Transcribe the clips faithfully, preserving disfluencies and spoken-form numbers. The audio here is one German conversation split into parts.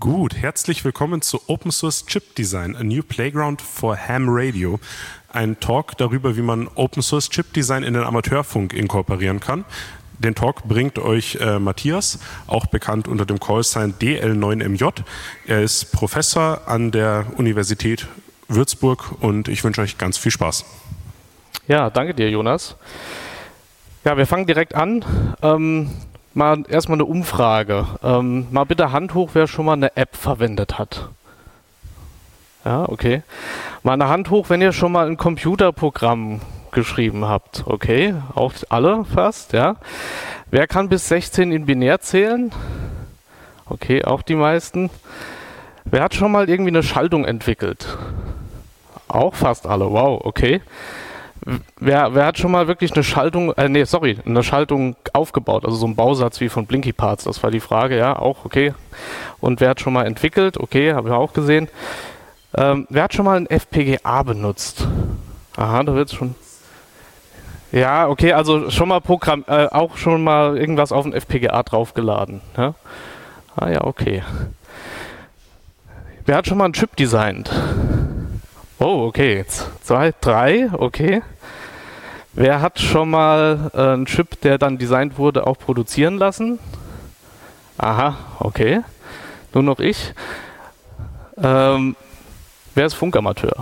Gut, herzlich willkommen zu Open Source Chip Design, a new playground for Ham Radio. Ein Talk darüber, wie man Open Source Chip Design in den Amateurfunk inkorporieren kann. Den Talk bringt euch äh, Matthias, auch bekannt unter dem Callsign D L neun M J. Er ist Professor an der Universität Würzburg und ich wünsche euch ganz viel Spaß. Ja, danke dir, Jonas. Ja, wir fangen direkt an. Ähm, mal erstmal eine Umfrage. Ähm, mal bitte Hand hoch, wer schon mal eine App verwendet hat. Ja, okay. Mal eine Hand hoch, wenn ihr schon mal ein Computerprogramm geschrieben habt. Okay, auch alle fast, ja. Wer kann bis sechzehn in binär zählen? Okay, auch die meisten. Wer hat schon mal irgendwie eine Schaltung entwickelt? Auch fast alle, wow, okay. Wer, wer hat schon mal wirklich eine Schaltung, äh, nee, sorry, eine Schaltung aufgebaut, also so ein Bausatz wie von Blinky Parts, das war die Frage, ja, auch, okay. Und wer hat schon mal entwickelt? Okay, habe ich auch gesehen. Ähm, wer hat schon mal ein F P G A benutzt? Aha, da wird's schon. Ja, okay, also schon mal Programm, äh, auch schon mal irgendwas auf ein F P G A draufgeladen. Ja? Ah ja, okay. Wer hat schon mal einen Chip designt? Oh, okay, jetzt zwei, drei, okay. Wer hat schon mal äh, einen Chip, der dann designt wurde, auch produzieren lassen? Aha, okay. Nur noch ich. Ähm, wer ist Funkamateur?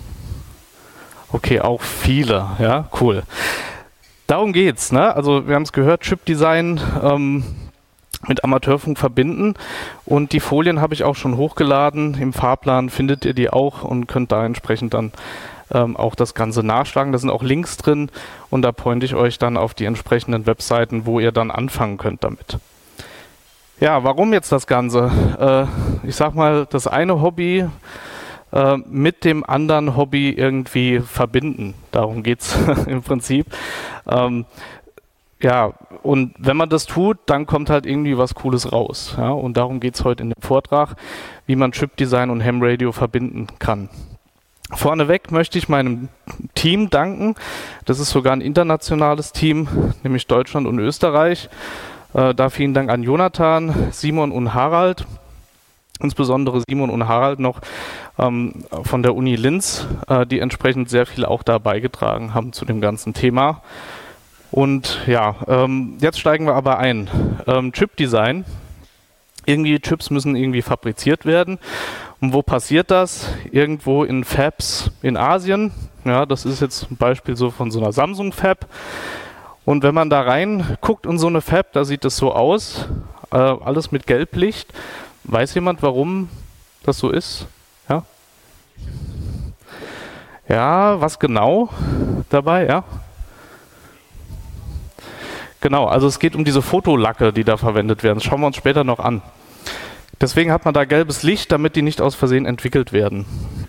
Okay, auch viele, ja, cool. Darum geht's, ne? Also wir haben es gehört, Chip-Design ähm, mit Amateurfunk verbinden und die Folien habe ich auch schon hochgeladen. Im Fahrplan findet ihr die auch und könnt da entsprechend dann ähm, auch das Ganze nachschlagen. Da sind auch Links drin und da pointe ich euch dann auf die entsprechenden Webseiten, wo ihr dann anfangen könnt damit. Ja, warum jetzt das Ganze? Äh, ich sag mal, das eine Hobby mit dem anderen Hobby irgendwie verbinden. Darum geht es im Prinzip. Ähm, ja, und wenn man das tut, dann kommt halt irgendwie was Cooles raus. Ja? Und darum geht es heute in dem Vortrag, wie man Chip-Design und Ham Radio verbinden kann. Vorneweg möchte ich meinem Team danken. Das ist sogar ein internationales Team, nämlich Deutschland und Österreich. Äh, da vielen Dank an Jonathan, Simon und Harald. Insbesondere Simon und Harald noch ähm, von der Uni Linz, äh, die entsprechend sehr viel auch da beigetragen haben zu dem ganzen Thema. Und ja, ähm, jetzt steigen wir aber ein. Ähm, Chip-Design. Irgendwie Chips müssen irgendwie fabriziert werden. Und wo passiert das? Irgendwo in Fabs in Asien. Ja, das ist jetzt ein Beispiel so von so einer Samsung-Fab. Und wenn man da rein guckt in so eine Fab, da sieht es so aus, äh, alles mit Gelblicht. Weiß jemand, warum das so ist? Ja? Ja, was genau dabei? Ja? Genau, also es geht um diese Fotolacke, die da verwendet werden. Das schauen wir uns später noch an. Deswegen hat man da gelbes Licht, damit die nicht aus Versehen entwickelt werden.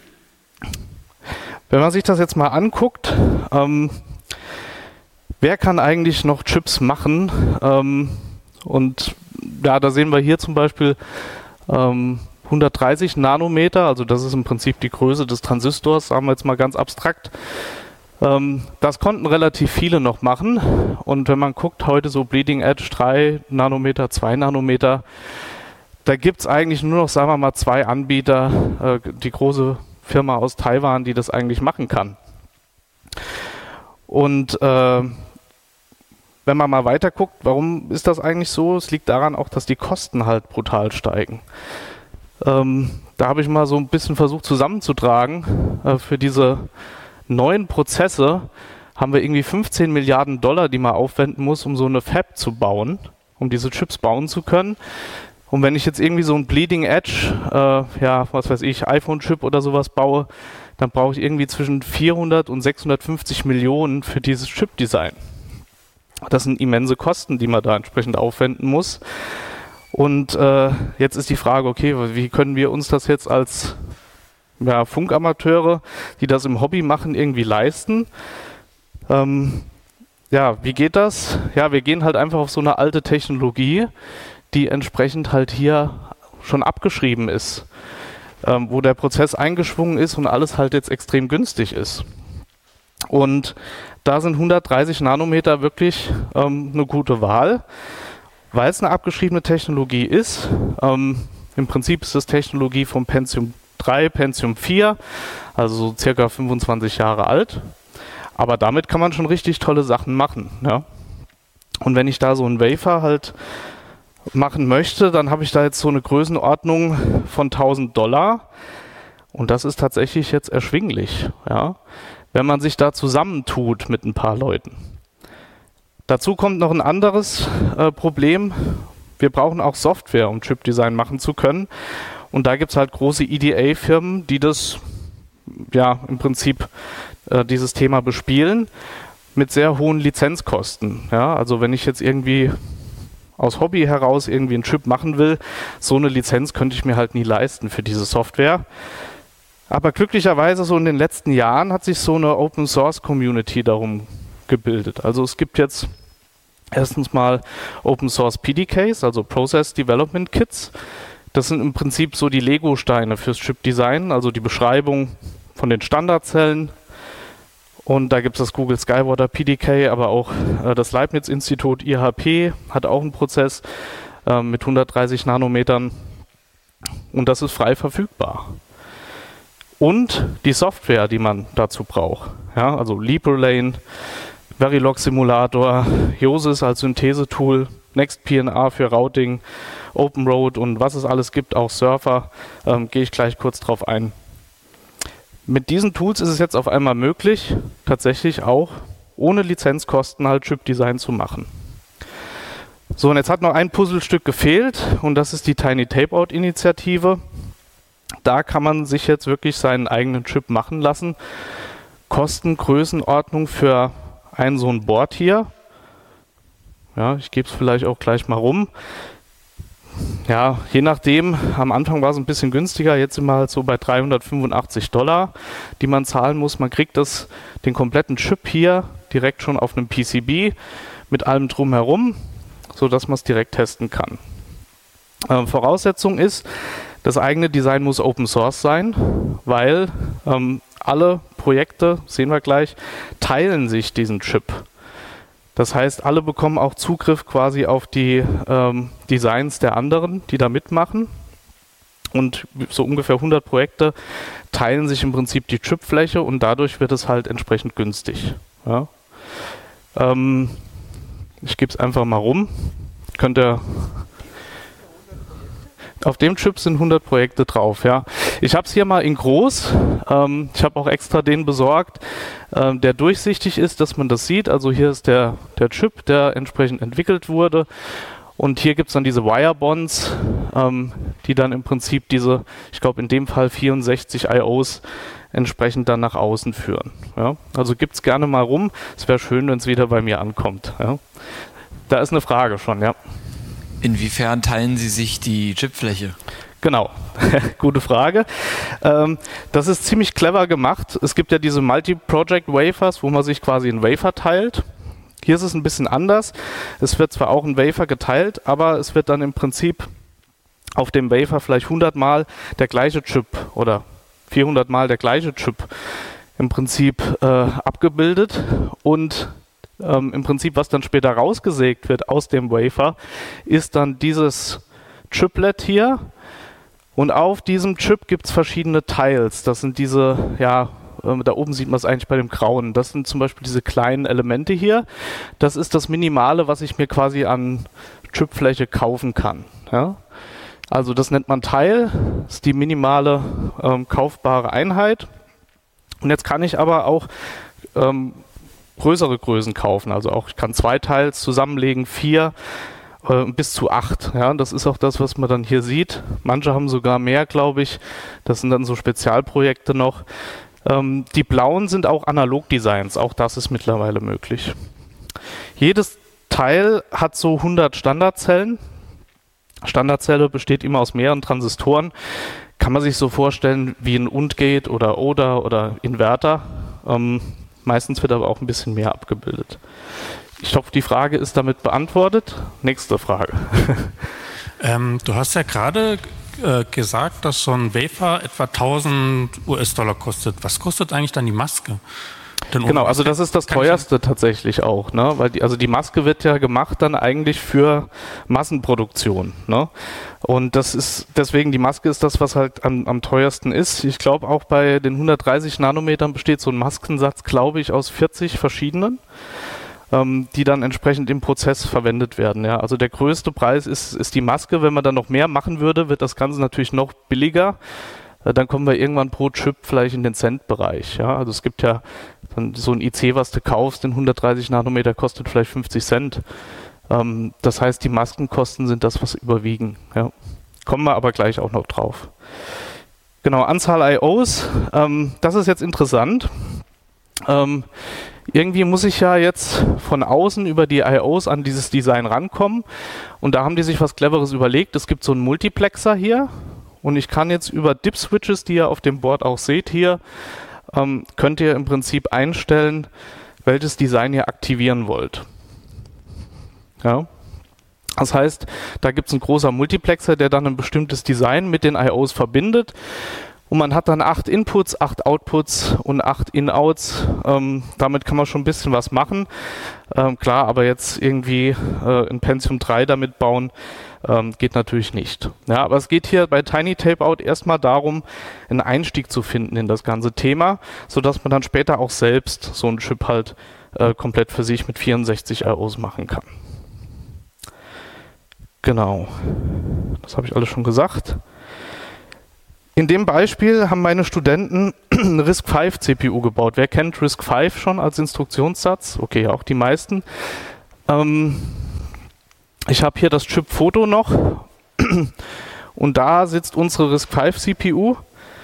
Wenn man sich das jetzt mal anguckt, ähm, wer kann eigentlich noch Chips machen? Ähm, und ja, da sehen wir hier zum Beispiel ähm, hundertdreißig Nanometer, also das ist im Prinzip die Größe des Transistors, sagen wir jetzt mal ganz abstrakt. Ähm, das konnten relativ viele noch machen und wenn man guckt, heute so Bleeding Edge drei Nanometer, zwei Nanometer, da gibt es eigentlich nur noch, sagen wir mal, zwei Anbieter, äh, die große Firma aus Taiwan, die das eigentlich machen kann. Und äh, wenn man mal weiter guckt, warum ist das eigentlich so? Es liegt daran auch, dass die Kosten halt brutal steigen. Ähm, da habe ich mal so ein bisschen versucht zusammenzutragen. Äh, für diese neuen Prozesse haben wir irgendwie fünfzehn Milliarden Dollar, die man aufwenden muss, um so eine Fab zu bauen, um diese Chips bauen zu können. Und wenn ich jetzt irgendwie so ein Bleeding Edge, äh, ja, was weiß ich, iPhone-Chip oder sowas baue, dann brauche ich irgendwie zwischen vierhundert und sechshundertfünfzig Millionen für dieses Chip-Design. Das sind immense Kosten, die man da entsprechend aufwenden muss. Und äh, jetzt ist die Frage, okay, wie können wir uns das jetzt als ja, Funkamateure, die das im Hobby machen, irgendwie leisten? Ähm, ja, wie geht das? Ja, wir gehen halt einfach auf so eine alte Technologie, die entsprechend halt hier schon abgeschrieben ist, ähm, wo der Prozess eingeschwungen ist und alles halt jetzt extrem günstig ist. Und da sind hundertdreißig Nanometer wirklich ähm, eine gute Wahl, weil es eine abgeschriebene Technologie ist. Ähm, Im Prinzip ist das Technologie vom Pentium drei, Pentium vier, also so circa fünfundzwanzig Jahre alt. Aber damit kann man schon richtig tolle Sachen machen. Ja? Und wenn ich da so einen Wafer halt machen möchte, dann habe ich da jetzt so eine Größenordnung von tausend Dollar. Und das ist tatsächlich jetzt erschwinglich, ja? Wenn man sich da zusammentut mit ein paar Leuten. Dazu kommt noch ein anderes äh, Problem. Wir brauchen auch Software, um Chipdesign machen zu können. Und da gibt es halt große E D A-Firmen, die das, ja, im Prinzip äh, dieses Thema bespielen mit sehr hohen Lizenzkosten. Ja? Also wenn ich jetzt irgendwie aus Hobby heraus irgendwie einen Chip machen will, so eine Lizenz könnte ich mir halt nie leisten für diese Software. Aber glücklicherweise so in den letzten Jahren hat sich so eine Open-Source-Community darum gebildet. Also es gibt jetzt erstens mal Open-Source P D Ks, also Process Development Kits. Das sind im Prinzip so die Lego-Steine fürs Chip-Design, also die Beschreibung von den Standardzellen. Und da gibt es das Google Skywater P D K, aber auch äh, das Leibniz-Institut I H P hat auch einen Prozess äh, mit hundertdreißig Nanometern. Und das ist frei verfügbar. Und die Software, die man dazu braucht. Ja, also LibreLane, Verilog Simulator, Yosys als Synthesetool, NextPNA für Routing, OpenRoad und was es alles gibt, auch Surfer, ähm, gehe ich gleich kurz drauf ein. Mit diesen Tools ist es jetzt auf einmal möglich, tatsächlich auch ohne Lizenzkosten halt Chip-Design zu machen. So, und jetzt hat noch ein Puzzlestück gefehlt und das ist die Tiny Tapeout-Initiative. Da kann man sich jetzt wirklich seinen eigenen Chip machen lassen. Kostengrößenordnung für ein so ein Board hier. Ja, ich gebe es vielleicht auch gleich mal rum. Ja, je nachdem, am Anfang war es ein bisschen günstiger, jetzt sind wir halt so bei dreihundertfünfundachtzig Dollar, die man zahlen muss. Man kriegt das, den kompletten Chip hier direkt schon auf einem P C B mit allem drumherum, sodass man es direkt testen kann. Ähm, Voraussetzung ist, das eigene Design muss Open Source sein, weil ähm, alle Projekte, sehen wir gleich, teilen sich diesen Chip. Das heißt, alle bekommen auch Zugriff quasi auf die ähm, Designs der anderen, die da mitmachen. Und so ungefähr hundert Projekte teilen sich im Prinzip die Chipfläche und dadurch wird es halt entsprechend günstig. Ja. Ähm, ich gebe es einfach mal rum. Könnt ihr Auf dem Chip sind hundert Projekte drauf, ja. Ich habe es hier mal in groß. Ähm, ich habe auch extra den besorgt, ähm, der durchsichtig ist, dass man das sieht. Also hier ist der, der Chip, der entsprechend entwickelt wurde. Und hier gibt es dann diese Wirebonds, ähm, die dann im Prinzip diese, ich glaube in dem Fall vierundsechzig I Os entsprechend dann nach außen führen. Ja. Also gibt es gerne mal rum. Es wäre schön, wenn es wieder bei mir ankommt. Ja. Da ist eine Frage schon, ja. Inwiefern teilen Sie sich die Chipfläche? Genau, gute Frage. Ähm, das ist ziemlich clever gemacht. Es gibt ja diese Multi-Project Wafers, wo man sich quasi einen Wafer teilt. Hier ist es ein bisschen anders. Es wird zwar auch ein Wafer geteilt, aber es wird dann im Prinzip auf dem Wafer vielleicht hundert Mal der gleiche Chip oder vierhundert Mal der gleiche Chip im Prinzip äh, abgebildet und Ähm, im Prinzip, was dann später rausgesägt wird aus dem Wafer, ist dann dieses Chiplet hier. Und auf diesem Chip gibt es verschiedene Tiles. Das sind diese, ja, äh, da oben sieht man es eigentlich bei dem Grauen. Das sind zum Beispiel diese kleinen Elemente hier. Das ist das Minimale, was ich mir quasi an Chipfläche kaufen kann. Ja? Also das nennt man Tile. Das ist die minimale ähm, kaufbare Einheit. Und jetzt kann ich aber auch ähm, größere Größen kaufen, also auch ich kann zwei Teils zusammenlegen, vier äh, bis zu acht. Ja, das ist auch das, was man dann hier sieht. Manche haben sogar mehr, glaube ich. Das sind dann so Spezialprojekte noch. Ähm, die blauen sind auch Analog-Designs, auch das ist mittlerweile möglich. Jedes Teil hat so hundert Standardzellen. Standardzelle besteht immer aus mehreren Transistoren. Kann man sich so vorstellen wie ein Und-Gate oder Oder oder Inverter. Ähm, Meistens wird aber auch ein bisschen mehr abgebildet. Ich hoffe, die Frage ist damit beantwortet. Nächste Frage. Ähm, du hast ja gerade äh, gesagt, dass so ein Wafer etwa tausend US-Dollar kostet. Was kostet eigentlich dann die Maske? vorstellen. Genau, also das ist das teuerste tatsächlich auch, ne? Weil die, also die Maske wird ja gemacht dann eigentlich für Massenproduktion, ne? Und das ist deswegen, die Maske ist das, was halt am, am teuersten ist. Ich glaube auch bei den hundertdreißig Nanometern besteht so ein Maskensatz, glaube ich, aus vierzig verschiedenen, ähm, die dann entsprechend im Prozess verwendet werden. Ja? Also der größte Preis ist, ist die Maske. Wenn man dann noch mehr machen würde, wird das Ganze natürlich noch billiger. Dann kommen wir irgendwann pro Chip vielleicht in den Cent-Bereich. Ja? Also es gibt ja dann so ein I C, was du kaufst, in hundertdreißig Nanometer kostet vielleicht fünfzig Cent. Ähm, das heißt, die Maskenkosten sind das, was überwiegen. Ja? Kommen wir aber gleich auch noch drauf. Genau, Anzahl I Os, ähm, das ist jetzt interessant. Ähm, irgendwie muss ich ja jetzt von außen über die I Os an dieses Design rankommen. Und da haben die sich was Cleveres überlegt. Es gibt so einen Multiplexer hier. Und ich kann jetzt über Dip-Switches, die ihr auf dem Board auch seht hier, ähm, könnt ihr im Prinzip einstellen, welches Design ihr aktivieren wollt. Ja. Das heißt, da gibt es einen großer Multiplexer, der dann ein bestimmtes Design mit den I Os verbindet. Und man hat dann acht Inputs, acht Outputs und acht In-Outs. Ähm, damit kann man schon ein bisschen was machen. Ähm, klar, aber jetzt irgendwie äh, ein Pentium drei damit bauen, ähm, geht natürlich nicht. Ja, aber es geht hier bei Tiny Tape-Out erstmal darum, einen Einstieg zu finden in das ganze Thema, sodass man dann später auch selbst so einen Chip halt äh, komplett für sich mit vierundsechzig I Os machen kann. Genau. Das habe ich alles schon gesagt. In dem Beispiel haben meine Studenten eine RISC fünf C P U gebaut. Wer kennt RISC fünf schon als Instruktionssatz? Okay, auch die meisten. Ähm, ich habe hier das Chip-Foto noch und da sitzt unsere RISC fünf C P U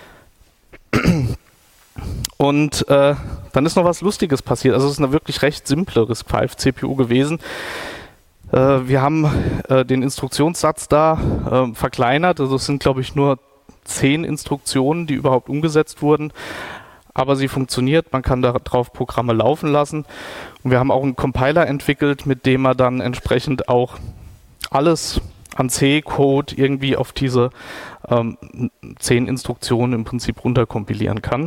und äh, dann ist noch was Lustiges passiert. Also es ist eine wirklich recht simple RISC fünf C P U gewesen. Äh, wir haben äh, den Instruktionssatz da äh, verkleinert, also es sind glaube ich nur zehn Instruktionen, die überhaupt umgesetzt wurden, aber sie funktioniert, man kann darauf Programme laufen lassen und wir haben auch einen Compiler entwickelt, mit dem man dann entsprechend auch alles an C-Code irgendwie auf diese ähm, zehn Instruktionen im Prinzip runterkompilieren kann.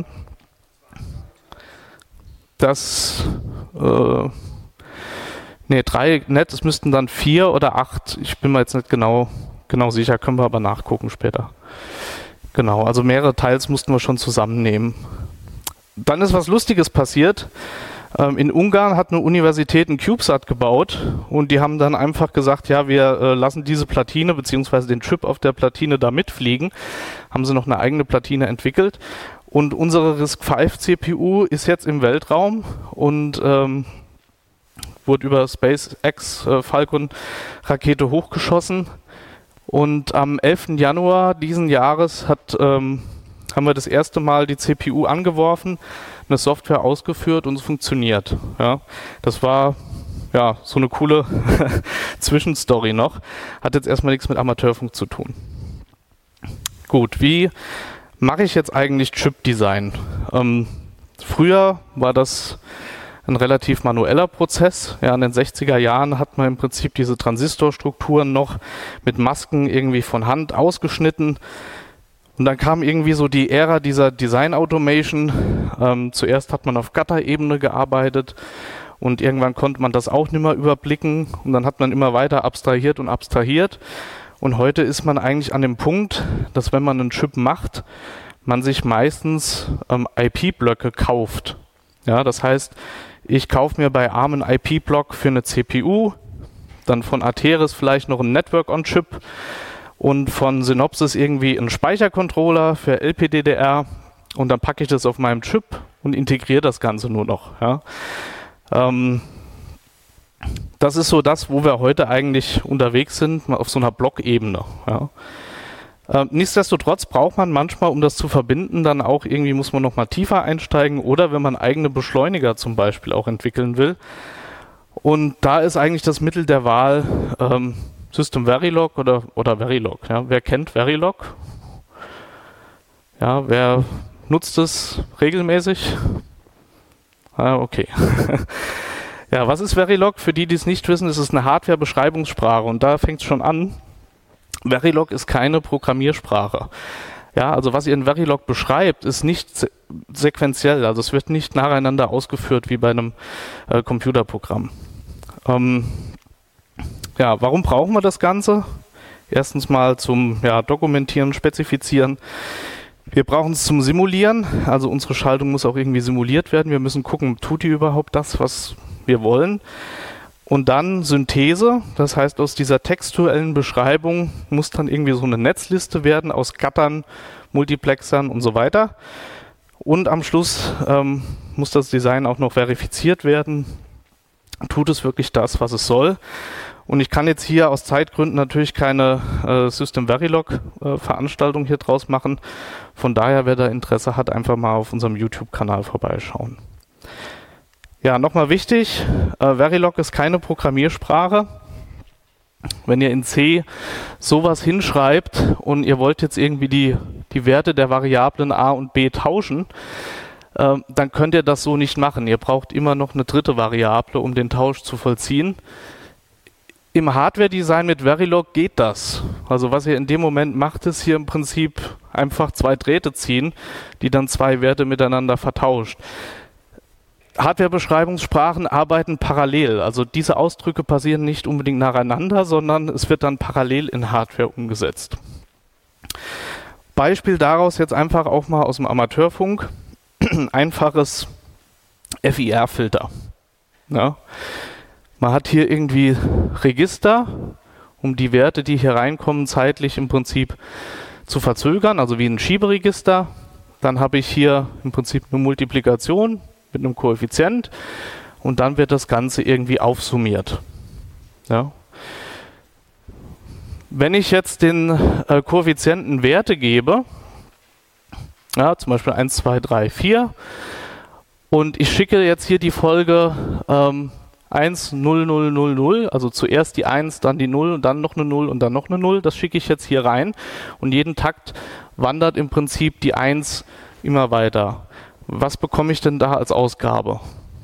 Das äh, ne, drei nett, es müssten dann vier oder acht, ich bin mir jetzt nicht genau, genau sicher, können wir aber nachgucken später. Genau, also mehrere Teils mussten wir schon zusammennehmen. Dann ist was Lustiges passiert. Ähm, in Ungarn hat eine Universität einen CubeSat gebaut und die haben dann einfach gesagt, ja, wir äh, lassen diese Platine bzw. den Chip auf der Platine da mitfliegen. Haben sie noch eine eigene Platine entwickelt und unsere RISC fünf C P U ist jetzt im Weltraum und ähm, wurde über SpaceX äh, Falcon Rakete hochgeschossen. Und am elften Januar diesen Jahres hat, ähm, haben wir das erste Mal die C P U angeworfen, eine Software ausgeführt und es funktioniert. Ja, das war ja so eine coole Zwischenstory noch. Hat jetzt erstmal nichts mit Amateurfunk zu tun. Gut, wie mache ich jetzt eigentlich Chip-Design? Ähm, früher war das ein relativ manueller Prozess. Ja, in den sechziger Jahren hat man im Prinzip diese Transistorstrukturen noch mit Masken irgendwie von Hand ausgeschnitten. Und dann kam irgendwie so die Ära dieser Design Automation. Ähm, zuerst hat man auf Gatter-Ebene gearbeitet und irgendwann konnte man das auch nicht mehr überblicken. Und dann hat man immer weiter abstrahiert und abstrahiert. Und heute ist man eigentlich an dem Punkt, dass wenn man einen Chip macht, man sich meistens ähm, I P-Blöcke kauft. Ja, das heißt, ich kaufe mir bei ARM einen I P-Block für eine C P U, dann von Arteris vielleicht noch einen Network-on-Chip und von Synopsys irgendwie einen Speichercontroller für L P D D R und dann packe ich das auf meinem Chip und integriere das Ganze nur noch. Ja. Ähm, das ist so das, wo wir heute eigentlich unterwegs sind, auf so einer Blockebene. Ja. Ähm, nichtsdestotrotz braucht man manchmal, um das zu verbinden, dann auch irgendwie muss man noch mal tiefer einsteigen oder wenn man eigene Beschleuniger zum Beispiel auch entwickeln will. Und da ist eigentlich das Mittel der Wahl ähm, System Verilog oder, oder Verilog. Ja. Wer kennt Verilog? Ja, wer nutzt es regelmäßig? Ah, okay. Ja, was ist Verilog? Für die, die es nicht wissen, ist es eine Hardware-Beschreibungssprache und da fängt es schon an. Verilog ist keine Programmiersprache. Ja, also was ihr in Verilog beschreibt, ist nicht se- sequenziell, also es wird nicht nacheinander ausgeführt wie bei einem äh, Computerprogramm. Ähm, ja, warum brauchen wir das Ganze? Erstens mal zum ja, Dokumentieren, Spezifizieren. Wir brauchen es zum Simulieren, also unsere Schaltung muss auch irgendwie simuliert werden. Wir müssen gucken, tut die überhaupt das, was wir wollen? Und dann Synthese, das heißt, aus dieser textuellen Beschreibung muss dann irgendwie so eine Netzliste werden aus Gattern, Multiplexern und so weiter. Und am Schluss ähm, muss das Design auch noch verifiziert werden. Tut es wirklich das, was es soll? Und ich kann jetzt hier aus Zeitgründen natürlich keine äh, System Verilog äh, Veranstaltung hier draus machen. Von daher, wer da Interesse hat, einfach mal auf unserem YouTube-Kanal vorbeischauen. Ja, nochmal wichtig, äh, Verilog ist keine Programmiersprache. Wenn ihr in C sowas hinschreibt und ihr wollt jetzt irgendwie die, die Werte der Variablen a und b tauschen, äh, dann könnt ihr das so nicht machen. Ihr braucht immer noch eine dritte Variable, um den Tausch zu vollziehen. Im Hardware-Design mit Verilog geht das. Also was ihr in dem Moment macht, ist hier im Prinzip einfach zwei Drähte ziehen, die dann zwei Werte miteinander vertauscht. Hardware-Beschreibungssprachen arbeiten parallel. Also diese Ausdrücke passieren nicht unbedingt nacheinander, sondern es wird dann parallel in Hardware umgesetzt. Beispiel daraus jetzt einfach auch mal aus dem Amateurfunk. Einfaches F I R-Filter. Ja. Man hat hier irgendwie Register, um die Werte, die hier reinkommen, zeitlich im Prinzip zu verzögern, also wie ein Schieberegister. Dann habe ich hier im Prinzip eine Multiplikation mit einem Koeffizient und dann wird das Ganze irgendwie aufsummiert. Ja. Wenn ich jetzt den äh, Koeffizienten Werte gebe, ja, zum Beispiel eins, zwei, drei, vier, und ich schicke jetzt hier die Folge ähm, eins, null, null, null, null, also zuerst die eins, dann die null und dann noch eine null und dann noch eine null, das schicke ich jetzt hier rein und jeden Takt wandert im Prinzip die eins immer weiter. Was bekomme ich denn da als Ausgabe?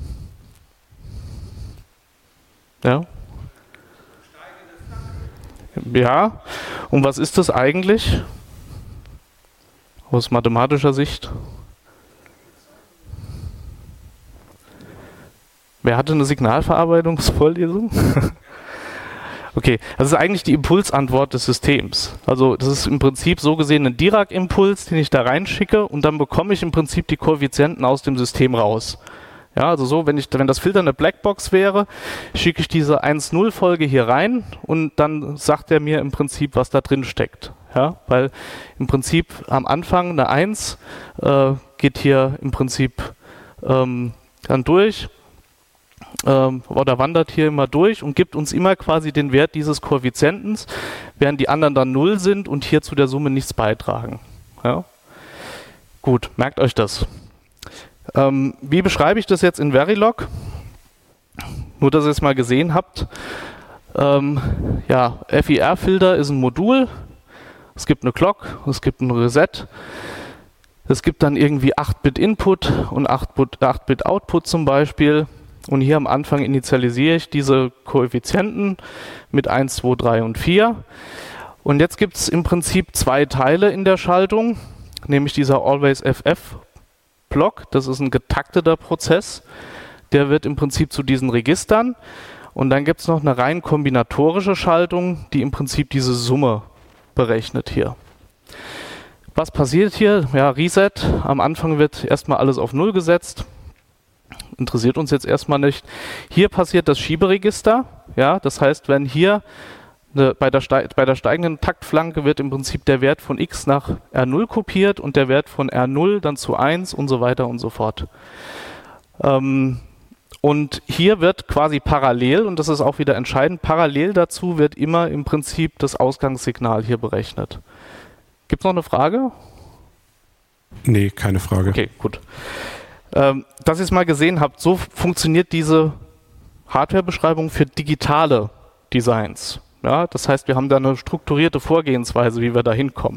Ja? Ja, und was ist das eigentlich? Aus mathematischer Sicht? Wer hatte eine Signalverarbeitungsvorlesung? Okay, das ist eigentlich die Impulsantwort des Systems. Also das ist im Prinzip so gesehen ein Dirac-Impuls, den ich da reinschicke und dann bekomme ich im Prinzip die Koeffizienten aus dem System raus. Ja, also so, wenn ich, wenn das Filter eine Blackbox wäre, schicke ich diese eins null Folge hier rein und dann sagt er mir im Prinzip, was da drin steckt. Ja, weil im Prinzip am Anfang eine eins äh, geht hier im Prinzip ähm, dann durch. Ähm, oder wandert hier immer durch und gibt uns immer quasi den Wert dieses Koeffizientens, während die anderen dann null sind und hier zu der Summe nichts beitragen. Ja? Gut, merkt euch das. Ähm, wie beschreibe ich das jetzt in Verilog? Nur, dass ihr es mal gesehen habt. Ähm, ja, F I R-Filter ist ein Modul. Es gibt eine Clock, es gibt ein Reset. Es gibt dann irgendwie acht Bit Input und acht Bit Output zum Beispiel. Und hier am Anfang initialisiere ich diese Koeffizienten mit eins, zwei, drei und vier. Und jetzt gibt es im Prinzip zwei Teile in der Schaltung, nämlich dieser Always F F-Block. Das ist ein getakteter Prozess. Der wird im Prinzip zu diesen Registern. Und dann gibt es noch eine rein kombinatorische Schaltung, die im Prinzip diese Summe berechnet hier. Was passiert hier? Ja, Reset. Am Anfang wird erstmal alles auf null gesetzt. Interessiert uns jetzt erstmal nicht. Hier passiert das Schieberegister. Ja, das heißt, wenn hier eine, bei, der bei der steigenden Taktflanke wird im Prinzip der Wert von x nach R null kopiert und der Wert von R null dann zu eins und so weiter und so fort. Ähm, und hier wird quasi parallel, und das ist auch wieder entscheidend, parallel dazu wird immer im Prinzip das Ausgangssignal hier berechnet. Gibt es noch eine Frage? Nee, keine Frage. Okay, gut. Ähm, dass ihr es mal gesehen habt, so funktioniert diese Hardware-Beschreibung für digitale Designs. Ja, das heißt, wir haben da eine strukturierte Vorgehensweise, wie wir da hinkommen.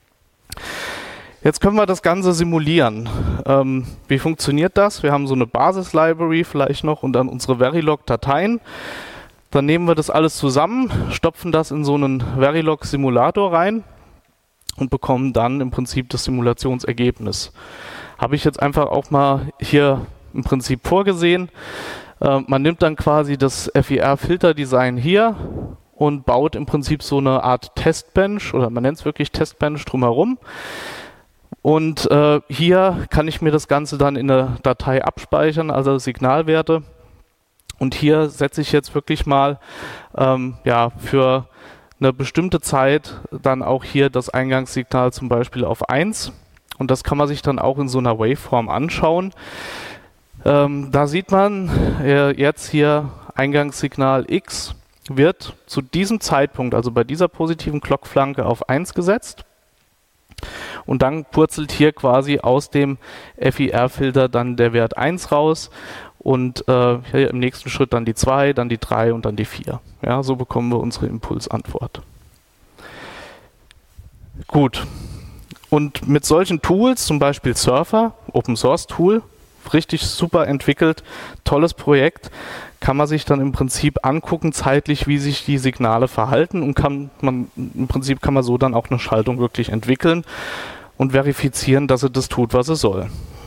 Jetzt können wir das Ganze simulieren. Ähm, wie funktioniert das? Wir haben so eine Basis-Library vielleicht noch und dann unsere Verilog-Dateien. Dann nehmen wir das alles zusammen, stopfen das in so einen Verilog-Simulator rein. und bekommen dann im Prinzip das Simulationsergebnis. Habe ich jetzt einfach auch mal hier im Prinzip vorgesehen. Äh, man nimmt dann quasi das F I R-Filter-Design hier und baut im Prinzip so eine Art Testbench, oder man nennt es wirklich Testbench drumherum. Und äh, hier kann ich mir das Ganze dann in der Datei abspeichern, also Signalwerte. Und hier setze ich jetzt wirklich mal ähm, ja, für eine bestimmte Zeit dann auch hier das Eingangssignal zum Beispiel auf eins. Und das kann man sich dann auch in so einer Waveform anschauen. Ähm, da sieht man äh, jetzt hier Eingangssignal X wird zu diesem Zeitpunkt, also bei dieser positiven Clockflanke, auf eins gesetzt. Und dann purzelt hier quasi aus dem F I R-Filter dann der Wert eins raus und äh, hier im nächsten Schritt dann die zwei, dann die drei und dann die vier. Ja, so bekommen wir unsere Impulsantwort. Gut. Und mit solchen Tools, zum Beispiel Surfer, Open Source Tool, richtig super entwickelt, tolles Projekt, kann man sich dann im Prinzip angucken, zeitlich, wie sich die Signale verhalten, und kann man im Prinzip kann man so dann auch eine Schaltung wirklich entwickeln und verifizieren, dass sie das tut, was sie soll.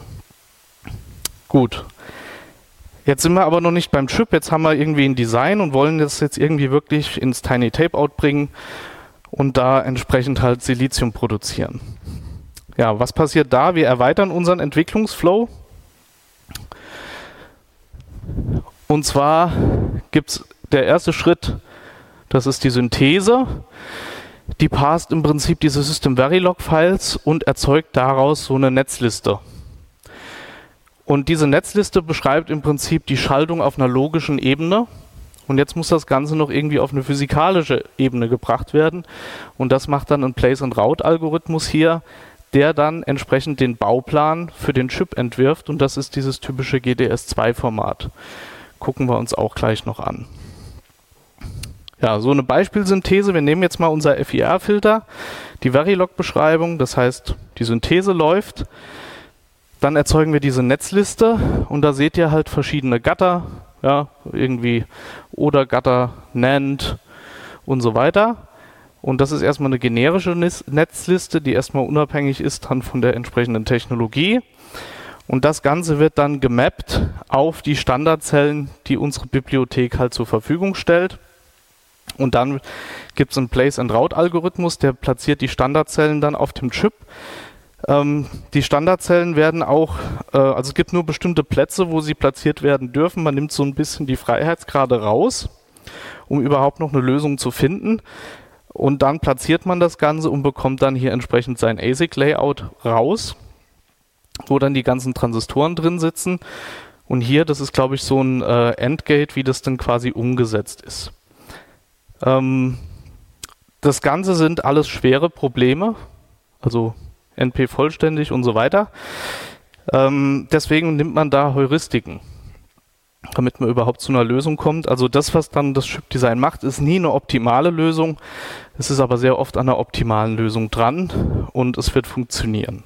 Gut. Jetzt sind wir aber noch nicht beim Chip, jetzt haben wir irgendwie ein Design und wollen das jetzt irgendwie wirklich ins Tiny Tape-Out bringen und da entsprechend halt Silizium produzieren. Ja, was passiert da? Wir erweitern unseren Entwicklungsflow. Und zwar gibt es der erste Schritt, das ist die Synthese. Die parst im Prinzip diese System Verilog Files und erzeugt daraus so eine Netzliste. Und diese Netzliste beschreibt im Prinzip die Schaltung auf einer logischen Ebene. Und jetzt muss das Ganze noch irgendwie auf eine physikalische Ebene gebracht werden. Und das macht dann ein Place-and-Route-Algorithmus hier, der dann entsprechend den Bauplan für den Chip entwirft. Und das ist dieses typische G D S zwei Format. Gucken wir uns auch gleich noch an. Ja, so eine Beispielsynthese. Wir nehmen jetzt mal unser F I R-Filter, die Verilog-Beschreibung, das heißt, die Synthese läuft. Dann erzeugen wir diese Netzliste und da seht ihr halt verschiedene Gatter, ja, irgendwie oder Gatter, NAND und so weiter. Und das ist erstmal eine generische Netzliste, die erstmal unabhängig ist dann von der entsprechenden Technologie. Und das Ganze wird dann gemappt auf die Standardzellen, die unsere Bibliothek halt zur Verfügung stellt. Und dann gibt es einen Place-and-Route-Algorithmus, der platziert die Standardzellen dann auf dem Chip. Ähm, die Standardzellen werden auch, äh, also es gibt nur bestimmte Plätze, wo sie platziert werden dürfen. Man nimmt so ein bisschen die Freiheitsgrade raus, um überhaupt noch eine Lösung zu finden. Und dann platziert man das Ganze und bekommt dann hier entsprechend sein A S I C-Layout raus, wo dann die ganzen Transistoren drin sitzen. Und hier, das ist glaube ich so ein äh, Endgate, wie das dann quasi umgesetzt ist. Ähm, das Ganze sind alles schwere Probleme, also N P vollständig und so weiter. Ähm, deswegen nimmt man da Heuristiken, damit man überhaupt zu einer Lösung kommt. Also das, was dann das Chip-Design macht, ist nie eine optimale Lösung. Es ist aber sehr oft an einer optimalen Lösung dran und es wird funktionieren.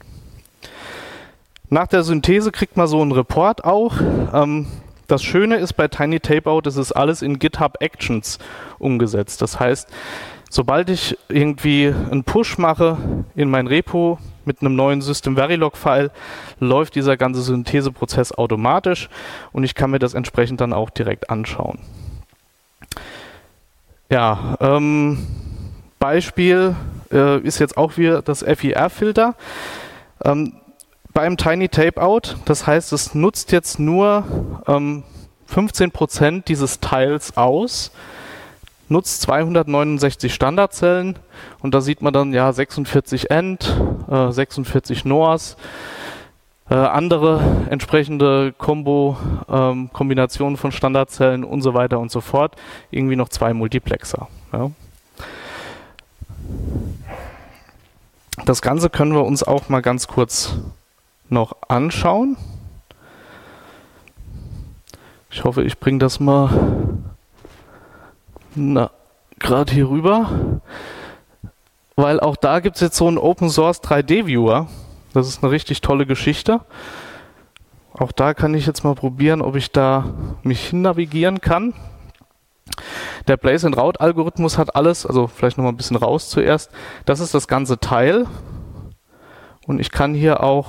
Nach der Synthese kriegt man so einen Report auch. Ähm, das Schöne ist bei Tiny Tape-Out, es ist alles in GitHub Actions umgesetzt. Das heißt, sobald ich irgendwie einen Push mache in mein Repo mit einem neuen System Verilog-File, läuft dieser ganze Syntheseprozess automatisch und ich kann mir das entsprechend dann auch direkt anschauen. Ja, ähm, Beispiel äh, ist jetzt auch wieder das F I R-Filter. Ähm, beim Tiny Tape-Out, das heißt, es nutzt jetzt nur ähm, fünfzehn Prozent dieses Teils aus, nutzt zweihundertneunundsechzig Standardzellen und da sieht man dann ja sechsundvierzig End, äh, sechsundvierzig N O Rs, äh, andere entsprechende Kombo, ähm, Kombinationen von Standardzellen und so weiter und so fort, irgendwie noch zwei Multiplexer. Ja. Das Ganze können wir uns auch mal ganz kurz noch anschauen. Ich hoffe, ich bringe das mal Na, gerade hier rüber, weil auch da gibt es jetzt so einen Open Source drei D Viewer. Das ist eine richtig tolle Geschichte. Auch da kann ich jetzt mal probieren, ob ich da mich hin navigieren kann. Der Place-and-Route-Algorithmus hat alles, also vielleicht nochmal ein bisschen raus zuerst. Das ist das ganze Teil. Und ich kann hier auch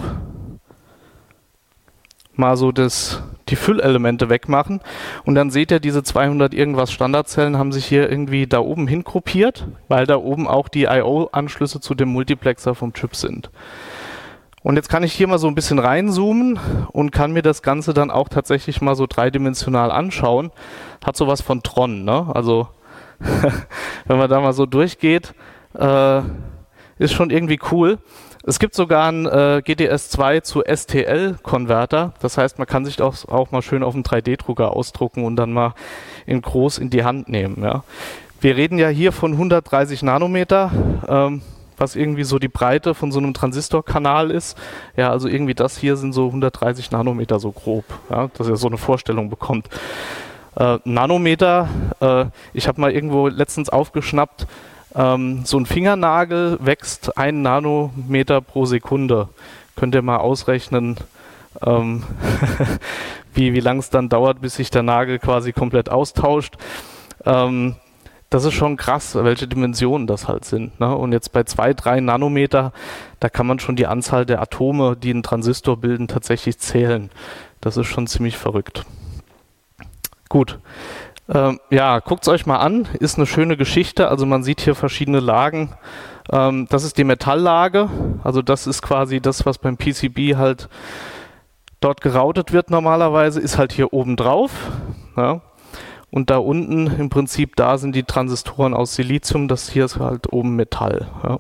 mal so das, die Füllelemente wegmachen. Und dann seht ihr, diese zweihundert irgendwas Standardzellen haben sich hier irgendwie da oben hin gruppiert, weil da oben auch die I O-Anschlüsse zu dem Multiplexer vom Chip sind. Und jetzt kann ich hier mal so ein bisschen reinzoomen und kann mir das Ganze dann auch tatsächlich mal so dreidimensional anschauen. Hat sowas von Tron, ne? Also wenn man da mal so durchgeht, äh, ist schon irgendwie cool. Es gibt sogar einen äh, G T S zwei zu S T L-Konverter. Das heißt, man kann sich das auch mal schön auf dem drei D Drucker ausdrucken und dann mal in groß in die Hand nehmen. Ja. Wir reden ja hier von hundertdreißig Nanometer, ähm, was irgendwie so die Breite von so einem Transistorkanal ist. Ja, also irgendwie das hier sind so hundertdreißig Nanometer so grob, ja, dass ihr so eine Vorstellung bekommt. Äh, Nanometer, äh, ich habe mal irgendwo letztens aufgeschnappt, ähm, so ein Fingernagel wächst ein Nanometer pro Sekunde. Könnt ihr mal ausrechnen, ähm, wie, wie lang es dann dauert, bis sich der Nagel quasi komplett austauscht. Ähm, Das ist schon krass, welche Dimensionen das halt sind. Ne? Und jetzt bei zwei, drei Nanometer, da kann man schon die Anzahl der Atome, die einen Transistor bilden, tatsächlich zählen. Das ist schon ziemlich verrückt. Gut. Ähm, ja, guckt es euch mal an. Ist eine schöne Geschichte. Also man sieht hier verschiedene Lagen. Ähm, das ist die Metalllage. Also das ist quasi das, was beim P C B halt dort geroutet wird normalerweise, ist halt hier oben drauf. Ja? Und da unten im Prinzip, da sind die Transistoren aus Silizium, das hier ist halt oben Metall. Ja.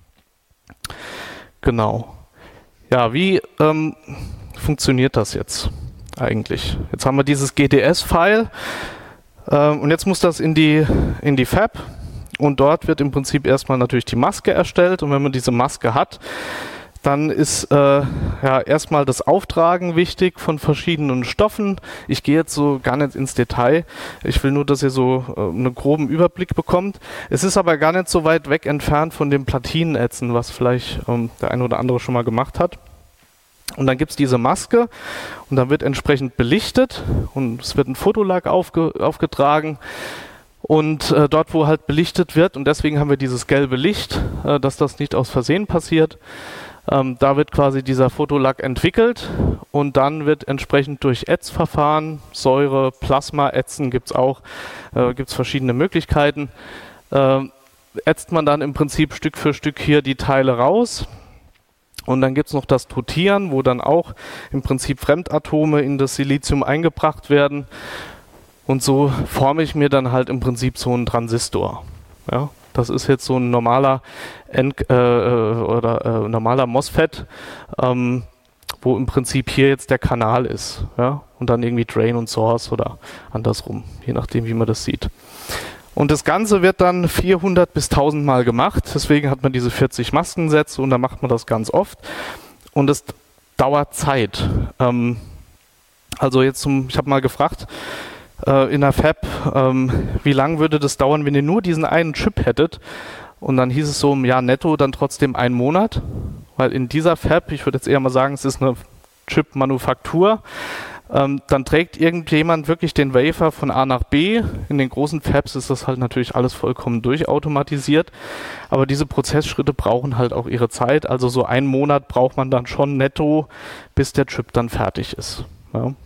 Genau. Ja, wie ähm, funktioniert das jetzt eigentlich? Jetzt haben wir dieses G T S-File ähm, und jetzt muss das in die, in die Fab und dort wird im Prinzip erstmal natürlich die Maske erstellt und wenn man diese Maske hat, dann ist äh, ja, erstmal das Auftragen wichtig von verschiedenen Stoffen. Ich gehe jetzt so gar nicht ins Detail. Ich will nur, dass ihr so äh, einen groben Überblick bekommt. Es ist aber gar nicht so weit weg entfernt von dem Platinenätzen, was vielleicht ähm, der eine oder andere schon mal gemacht hat. Und dann gibt es diese Maske und dann wird entsprechend belichtet und es wird ein Fotolack aufge aufgetragen. Und äh, dort, wo halt belichtet wird, und deswegen haben wir dieses gelbe Licht, äh, dass das nicht aus Versehen passiert, Ähm, da wird quasi dieser Fotolack entwickelt und dann wird entsprechend durch Ätzverfahren, Säure, Plasma-Ätzen gibt es auch, äh, gibt es verschiedene Möglichkeiten, äh, ätzt man dann im Prinzip Stück für Stück hier die Teile raus und dann gibt es noch das Totieren, wo dann auch im Prinzip Fremdatome in das Silizium eingebracht werden und so forme ich mir dann halt im Prinzip so einen Transistor. Ja? Das ist jetzt so ein normaler End, äh, oder äh, normaler MOSFET, ähm, wo im Prinzip hier jetzt der Kanal ist, ja, und dann irgendwie Drain und Source oder andersrum, je nachdem, wie man das sieht. Und das Ganze wird dann vierhundert bis tausend Mal gemacht, deswegen hat man diese vierzig Maskensätze und da macht man das ganz oft und es dauert Zeit. Ähm, also jetzt zum, ich habe mal gefragt, in der Fab, ähm, wie lange würde das dauern, wenn ihr nur diesen einen Chip hättet? Und dann hieß es so im Jahr netto dann trotzdem einen Monat, weil in dieser Fab, ich würde jetzt eher mal sagen, es ist eine Chip-Manufaktur, ähm, dann trägt irgendjemand wirklich den Wafer von A nach B. In den großen Fabs ist das halt natürlich alles vollkommen durchautomatisiert, aber diese Prozessschritte brauchen halt auch ihre Zeit, also so einen Monat braucht man dann schon netto, bis der Chip dann fertig ist. Ja.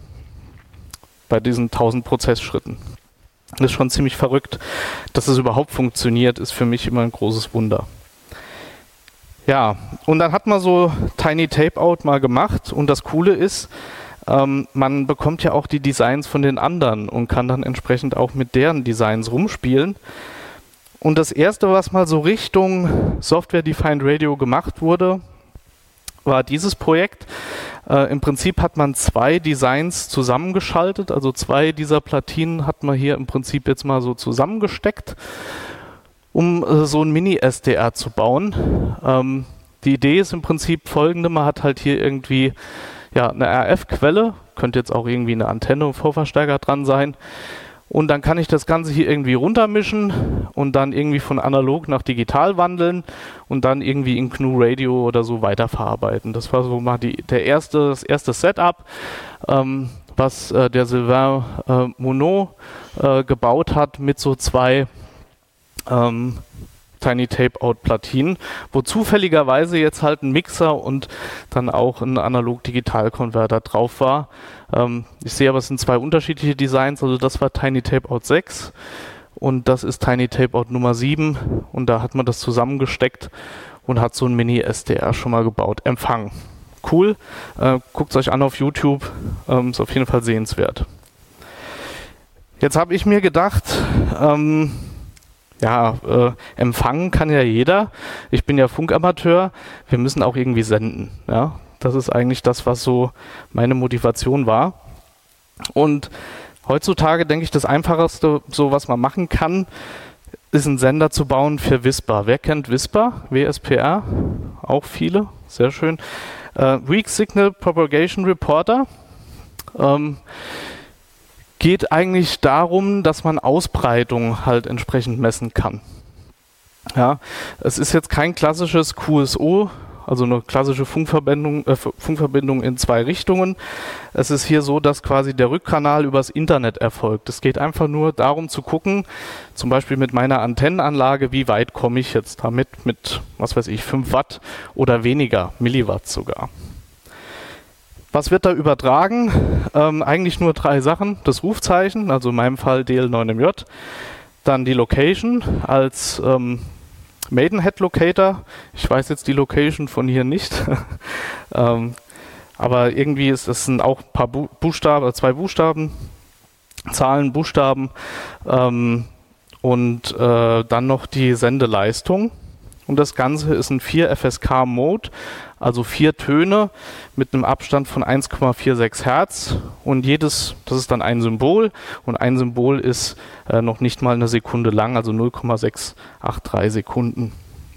Bei diesen tausend Prozessschritten. Das ist schon ziemlich verrückt. Dass es überhaupt funktioniert, ist für mich immer ein großes Wunder. Ja, und dann hat man so Tiny Tape-Out mal gemacht und das Coole ist, ähm, man bekommt ja auch die Designs von den anderen und kann dann entsprechend auch mit deren Designs rumspielen. Und das erste, was mal so Richtung Software-Defined Radio gemacht wurde, war dieses Projekt. Äh, Im Prinzip hat man zwei Designs zusammengeschaltet, also zwei dieser Platinen hat man hier im Prinzip jetzt mal so zusammengesteckt, um äh, so ein Mini-S D R zu bauen. Ähm, die Idee ist im Prinzip folgende, man hat halt hier irgendwie ja, eine R F-Quelle, könnte jetzt auch irgendwie eine Antenne und Vorverstärker dran sein. Und dann kann ich das Ganze hier irgendwie runtermischen und dann irgendwie von analog nach digital wandeln und dann irgendwie in G N U Radio oder so weiterverarbeiten. Das war so mal die, der erste, das erste Setup, ähm, was äh, der Sylvain äh, Monod äh, gebaut hat mit so zwei ähm, Tiny Tape-Out-Platinen, wo zufälligerweise jetzt halt ein Mixer und dann auch ein Analog-Digital-Konverter drauf war. Ähm, ich sehe aber, es sind zwei unterschiedliche Designs, also das war Tiny Tape-Out sechs und das ist Tiny Tape-Out Nummer sieben und da hat man das zusammengesteckt und hat so ein Mini-S D R schon mal gebaut. Empfang. Cool. Äh, guckt es euch an auf YouTube. Ähm, ist auf jeden Fall sehenswert. Jetzt habe ich mir gedacht, ähm, ja, äh, empfangen kann ja jeder. Ich bin ja Funkamateur. Wir müssen auch irgendwie senden. Ja? Das ist eigentlich das, was so meine Motivation war. Und heutzutage denke ich, das Einfachste, so was man machen kann, ist einen Sender zu bauen für Whisper. Wer kennt Whisper? W S P R? Auch viele. Sehr schön. Äh, Weak Signal Propagation Reporter. Ähm, geht eigentlich darum, dass man Ausbreitung halt entsprechend messen kann. Ja, es ist jetzt kein klassisches Q S O, also eine klassische Funkverbindung, äh, Funkverbindung in zwei Richtungen. Es ist hier so, dass quasi der Rückkanal übers Internet erfolgt. Es geht einfach nur darum zu gucken, zum Beispiel mit meiner Antennenanlage, wie weit komme ich jetzt damit, mit, was weiß ich, fünf Watt oder weniger, Milliwatt sogar. Was wird da übertragen? Ähm, eigentlich nur drei Sachen. Das Rufzeichen, also in meinem Fall D L neun M J. Dann die Location als ähm, Maidenhead Locator. Ich weiß jetzt die Location von hier nicht. ähm, aber irgendwie ist es sind auch ein paar Bu- Buchstaben, zwei Buchstaben, Zahlen, Buchstaben ähm, und äh, dann noch die Sendeleistung. Und das Ganze ist ein vier F S K-Mode, also vier Töne mit einem Abstand von eins Komma sechsundvierzig Hertz. Und jedes, das ist dann ein Symbol. Und ein Symbol ist äh, noch nicht mal eine Sekunde lang, also null Komma sechs acht drei Sekunden.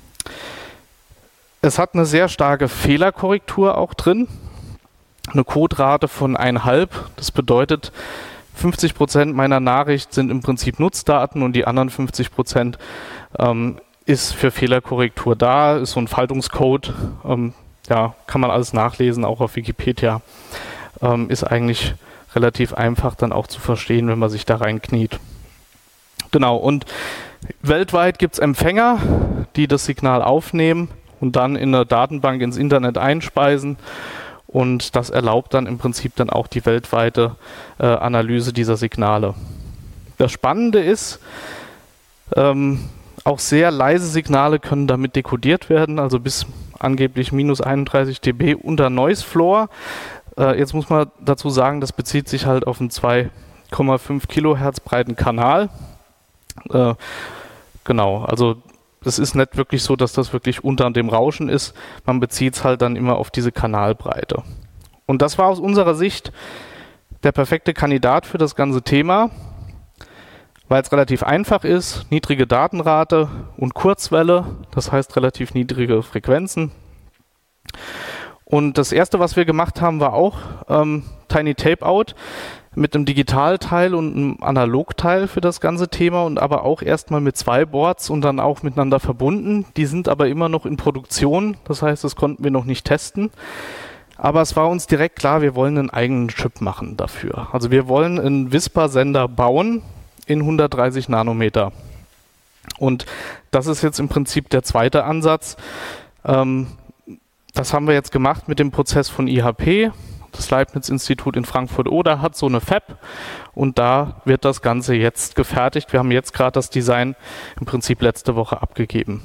Es hat eine sehr starke Fehlerkorrektur auch drin. Eine Coderate von eineinhalb. Das bedeutet, fünfzig Prozent meiner Nachricht sind im Prinzip Nutzdaten und die anderen fünfzig Prozent ähm, ist für Fehlerkorrektur da, ist so ein Faltungscode, ähm, ja, kann man alles nachlesen, auch auf Wikipedia. Ähm, ist eigentlich relativ einfach dann auch zu verstehen, wenn man sich da reinkniet. Genau, und weltweit gibt es Empfänger, die das Signal aufnehmen und dann in eine Datenbank ins Internet einspeisen und das erlaubt dann im Prinzip dann auch die weltweite äh, Analyse dieser Signale. Das Spannende ist, ähm, auch sehr leise Signale können damit dekodiert werden, also bis angeblich minus einunddreißig dB unter Noise Floor. Äh, jetzt muss man dazu sagen, das bezieht sich halt auf einen zwei Komma fünf Kilohertz breiten Kanal. Äh, genau, also es ist nicht wirklich so, dass das wirklich unter dem Rauschen ist. Man bezieht es halt dann immer auf diese Kanalbreite. Und das war aus unserer Sicht der perfekte Kandidat für das ganze Thema, weil es relativ einfach ist, niedrige Datenrate und Kurzwelle, das heißt relativ niedrige Frequenzen. Und das erste, was wir gemacht haben, war auch ähm, Tiny Tape-Out mit einem Digitalteil und einem Analogteil für das ganze Thema und aber auch erstmal mit zwei Boards und dann auch miteinander verbunden. Die sind aber immer noch in Produktion, das heißt, das konnten wir noch nicht testen. Aber es war uns direkt klar, wir wollen einen eigenen Chip machen dafür. Also wir wollen einen Whisper-Sender bauen, in hundertdreißig Nanometer. Und das ist jetzt im Prinzip der zweite Ansatz. Ähm, das haben wir jetzt gemacht mit dem Prozess von I H P. Das Leibniz-Institut in Frankfurt-Oder hat so eine Fab und da wird das Ganze jetzt gefertigt. Wir haben jetzt gerade das Design im Prinzip letzte Woche abgegeben.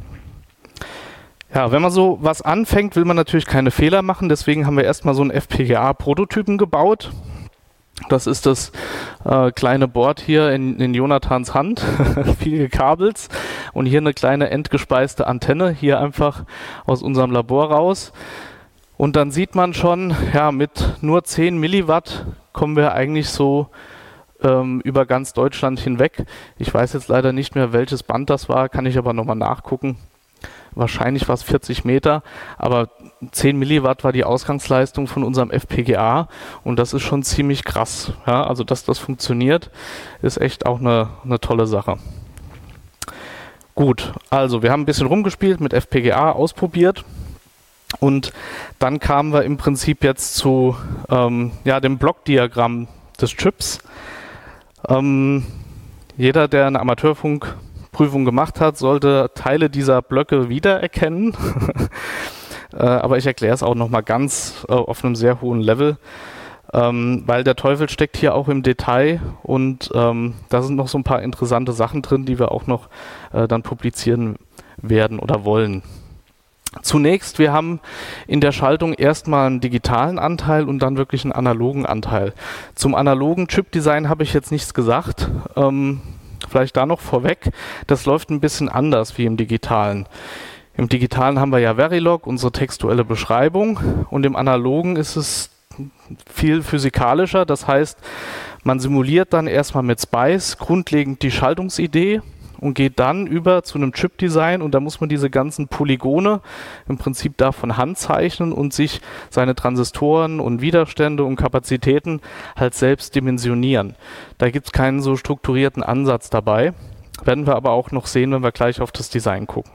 Ja, wenn man so was anfängt, will man natürlich keine Fehler machen. Deswegen haben wir erstmal so einen F P G A-Prototypen gebaut. Das ist das äh, kleine Board hier in, in Jonathans Hand, viele Kabels und hier eine kleine endgespeiste Antenne, hier einfach aus unserem Labor raus. Und dann sieht man schon, ja, mit nur zehn Milliwatt kommen wir eigentlich so ähm, über ganz Deutschland hinweg. Ich weiß jetzt leider nicht mehr, welches Band das war, kann ich aber nochmal nachgucken. Wahrscheinlich war es vierzig Meter, aber zehn Milliwatt war die Ausgangsleistung von unserem F P G A und das ist schon ziemlich krass. Ja, also dass das funktioniert, ist echt auch eine, eine tolle Sache. Gut, also wir haben ein bisschen rumgespielt, mit F P G A ausprobiert. Und dann kamen wir im Prinzip jetzt zu ähm, ja, dem Blockdiagramm des Chips. Ähm, jeder, der eine Amateurfunkprüfung gemacht hat, sollte Teile dieser Blöcke wiedererkennen. äh, aber ich erkläre es auch nochmal ganz äh, auf einem sehr hohen Level, ähm, weil der Teufel steckt hier auch im Detail und ähm, da sind noch so ein paar interessante Sachen drin, die wir auch noch äh, dann publizieren werden oder wollen. Zunächst, wir haben in der Schaltung erstmal einen digitalen Anteil und dann wirklich einen analogen Anteil. Zum analogen Chipdesign habe ich jetzt nichts gesagt. Ähm, vielleicht da noch vorweg, das läuft ein bisschen anders wie im digitalen. Im digitalen haben wir ja Verilog, unsere textuelle Beschreibung, und im analogen ist es viel physikalischer. Das heißt, man simuliert dann erstmal mit Spice grundlegend die Schaltungsidee und geht dann über zu einem Chip-Design und da muss man diese ganzen Polygone im Prinzip da von Hand zeichnen und sich seine Transistoren und Widerstände und Kapazitäten halt selbst dimensionieren. Da gibt es keinen so strukturierten Ansatz dabei. Werden wir aber auch noch sehen, wenn wir gleich auf das Design gucken.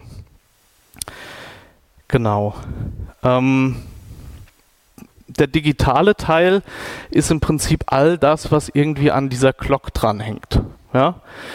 Genau. Ähm, der digitale Teil ist im Prinzip all das, was irgendwie an dieser Clock dranhängt. Ja?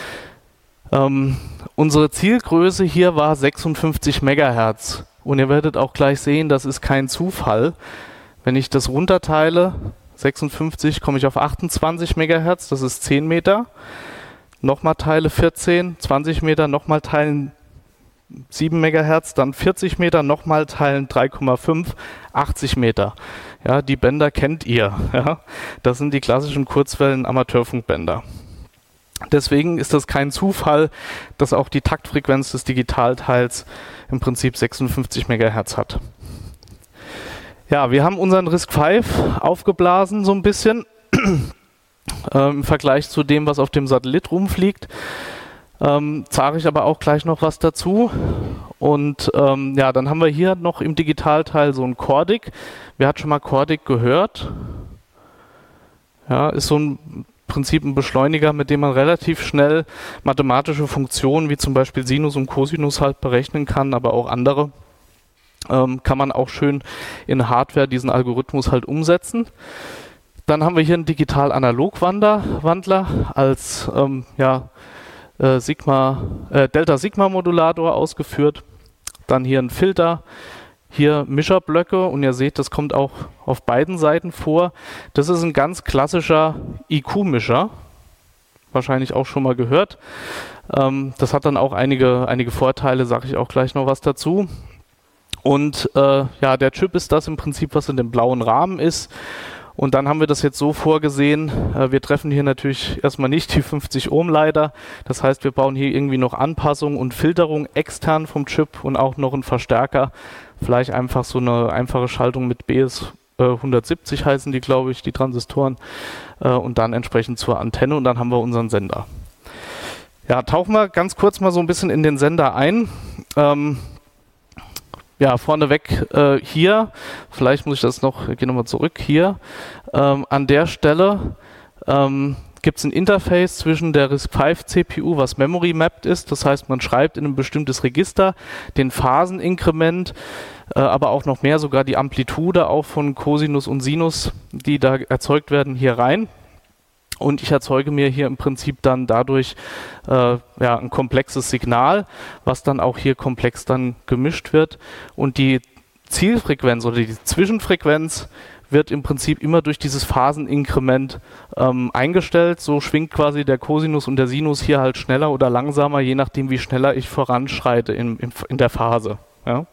Ähm, unsere Zielgröße hier war sechsundfünfzig Megahertz und ihr werdet auch gleich sehen, das ist kein Zufall. Wenn ich das runterteile, sechsundfünfzig, komme ich auf achtundzwanzig Megahertz, das ist zehn Meter. Nochmal teile vierzehn, zwanzig Meter, nochmal teilen sieben Megahertz, dann vierzig Meter, nochmal teilen drei Komma fünf, achtzig Meter. Ja, die Bänder kennt ihr. Ja? Das sind die klassischen Kurzwellen-Amateurfunkbänder. Deswegen ist das kein Zufall, dass auch die Taktfrequenz des Digitalteils im Prinzip sechsundfünfzig Megahertz hat. Ja, wir haben unseren RISC fünf aufgeblasen so ein bisschen äh, im Vergleich zu dem, was auf dem Satellit rumfliegt. Ähm, sage ich aber auch gleich noch was dazu. Und ähm, ja, dann haben wir hier noch im Digitalteil so ein Cordic. Wer hat schon mal Cordic gehört? Ja, ist so ein Prinzip ein Beschleuniger, mit dem man relativ schnell mathematische Funktionen wie zum Beispiel Sinus und Cosinus halt berechnen kann, aber auch andere ähm, kann man auch schön in Hardware diesen Algorithmus halt umsetzen. Dann haben wir hier einen Digital-Analog-Wandler als ähm, ja, äh, Sigma, äh, Delta-Sigma-Modulator ausgeführt. Dann hier ein Filter. Hier Mischerblöcke und ihr seht, das kommt auch auf beiden Seiten vor. Das ist ein ganz klassischer I Q-Mischer, wahrscheinlich auch schon mal gehört. Ähm, das hat dann auch einige, einige Vorteile, sage ich auch gleich noch was dazu. Und äh, ja, der Chip ist das im Prinzip, was in dem blauen Rahmen ist. Und dann haben wir das jetzt so vorgesehen, äh, wir treffen hier natürlich erstmal nicht die fünfzig Ohm Leiter. Das heißt, wir bauen hier irgendwie noch Anpassung und Filterung extern vom Chip und auch noch einen Verstärker. Vielleicht einfach so eine einfache Schaltung mit B S äh, hundertsiebzig heißen die, glaube ich, die Transistoren. Äh, und dann entsprechend zur Antenne und dann haben wir unseren Sender. Ja, tauchen wir ganz kurz mal so ein bisschen in den Sender ein. Ähm, Ja, vorneweg äh, hier, vielleicht muss ich das noch, ich gehe nochmal zurück, hier, ähm, an der Stelle ähm, gibt es ein Interface zwischen der RISC fünf C P U, was Memory Mapped ist, das heißt, man schreibt in ein bestimmtes Register den Phaseninkrement, äh, aber auch noch mehr, sogar die Amplitude auch von Cosinus und Sinus, die da erzeugt werden, hier rein. Und ich erzeuge mir hier im Prinzip dann dadurch äh, ja, ein komplexes Signal, was dann auch hier komplex dann gemischt wird. Und die Zielfrequenz oder die Zwischenfrequenz wird im Prinzip immer durch dieses Phaseninkrement ähm, eingestellt. So schwingt quasi der Cosinus und der Sinus hier halt schneller oder langsamer, je nachdem wie schneller ich voranschreite in, in, in der Phase. Ja.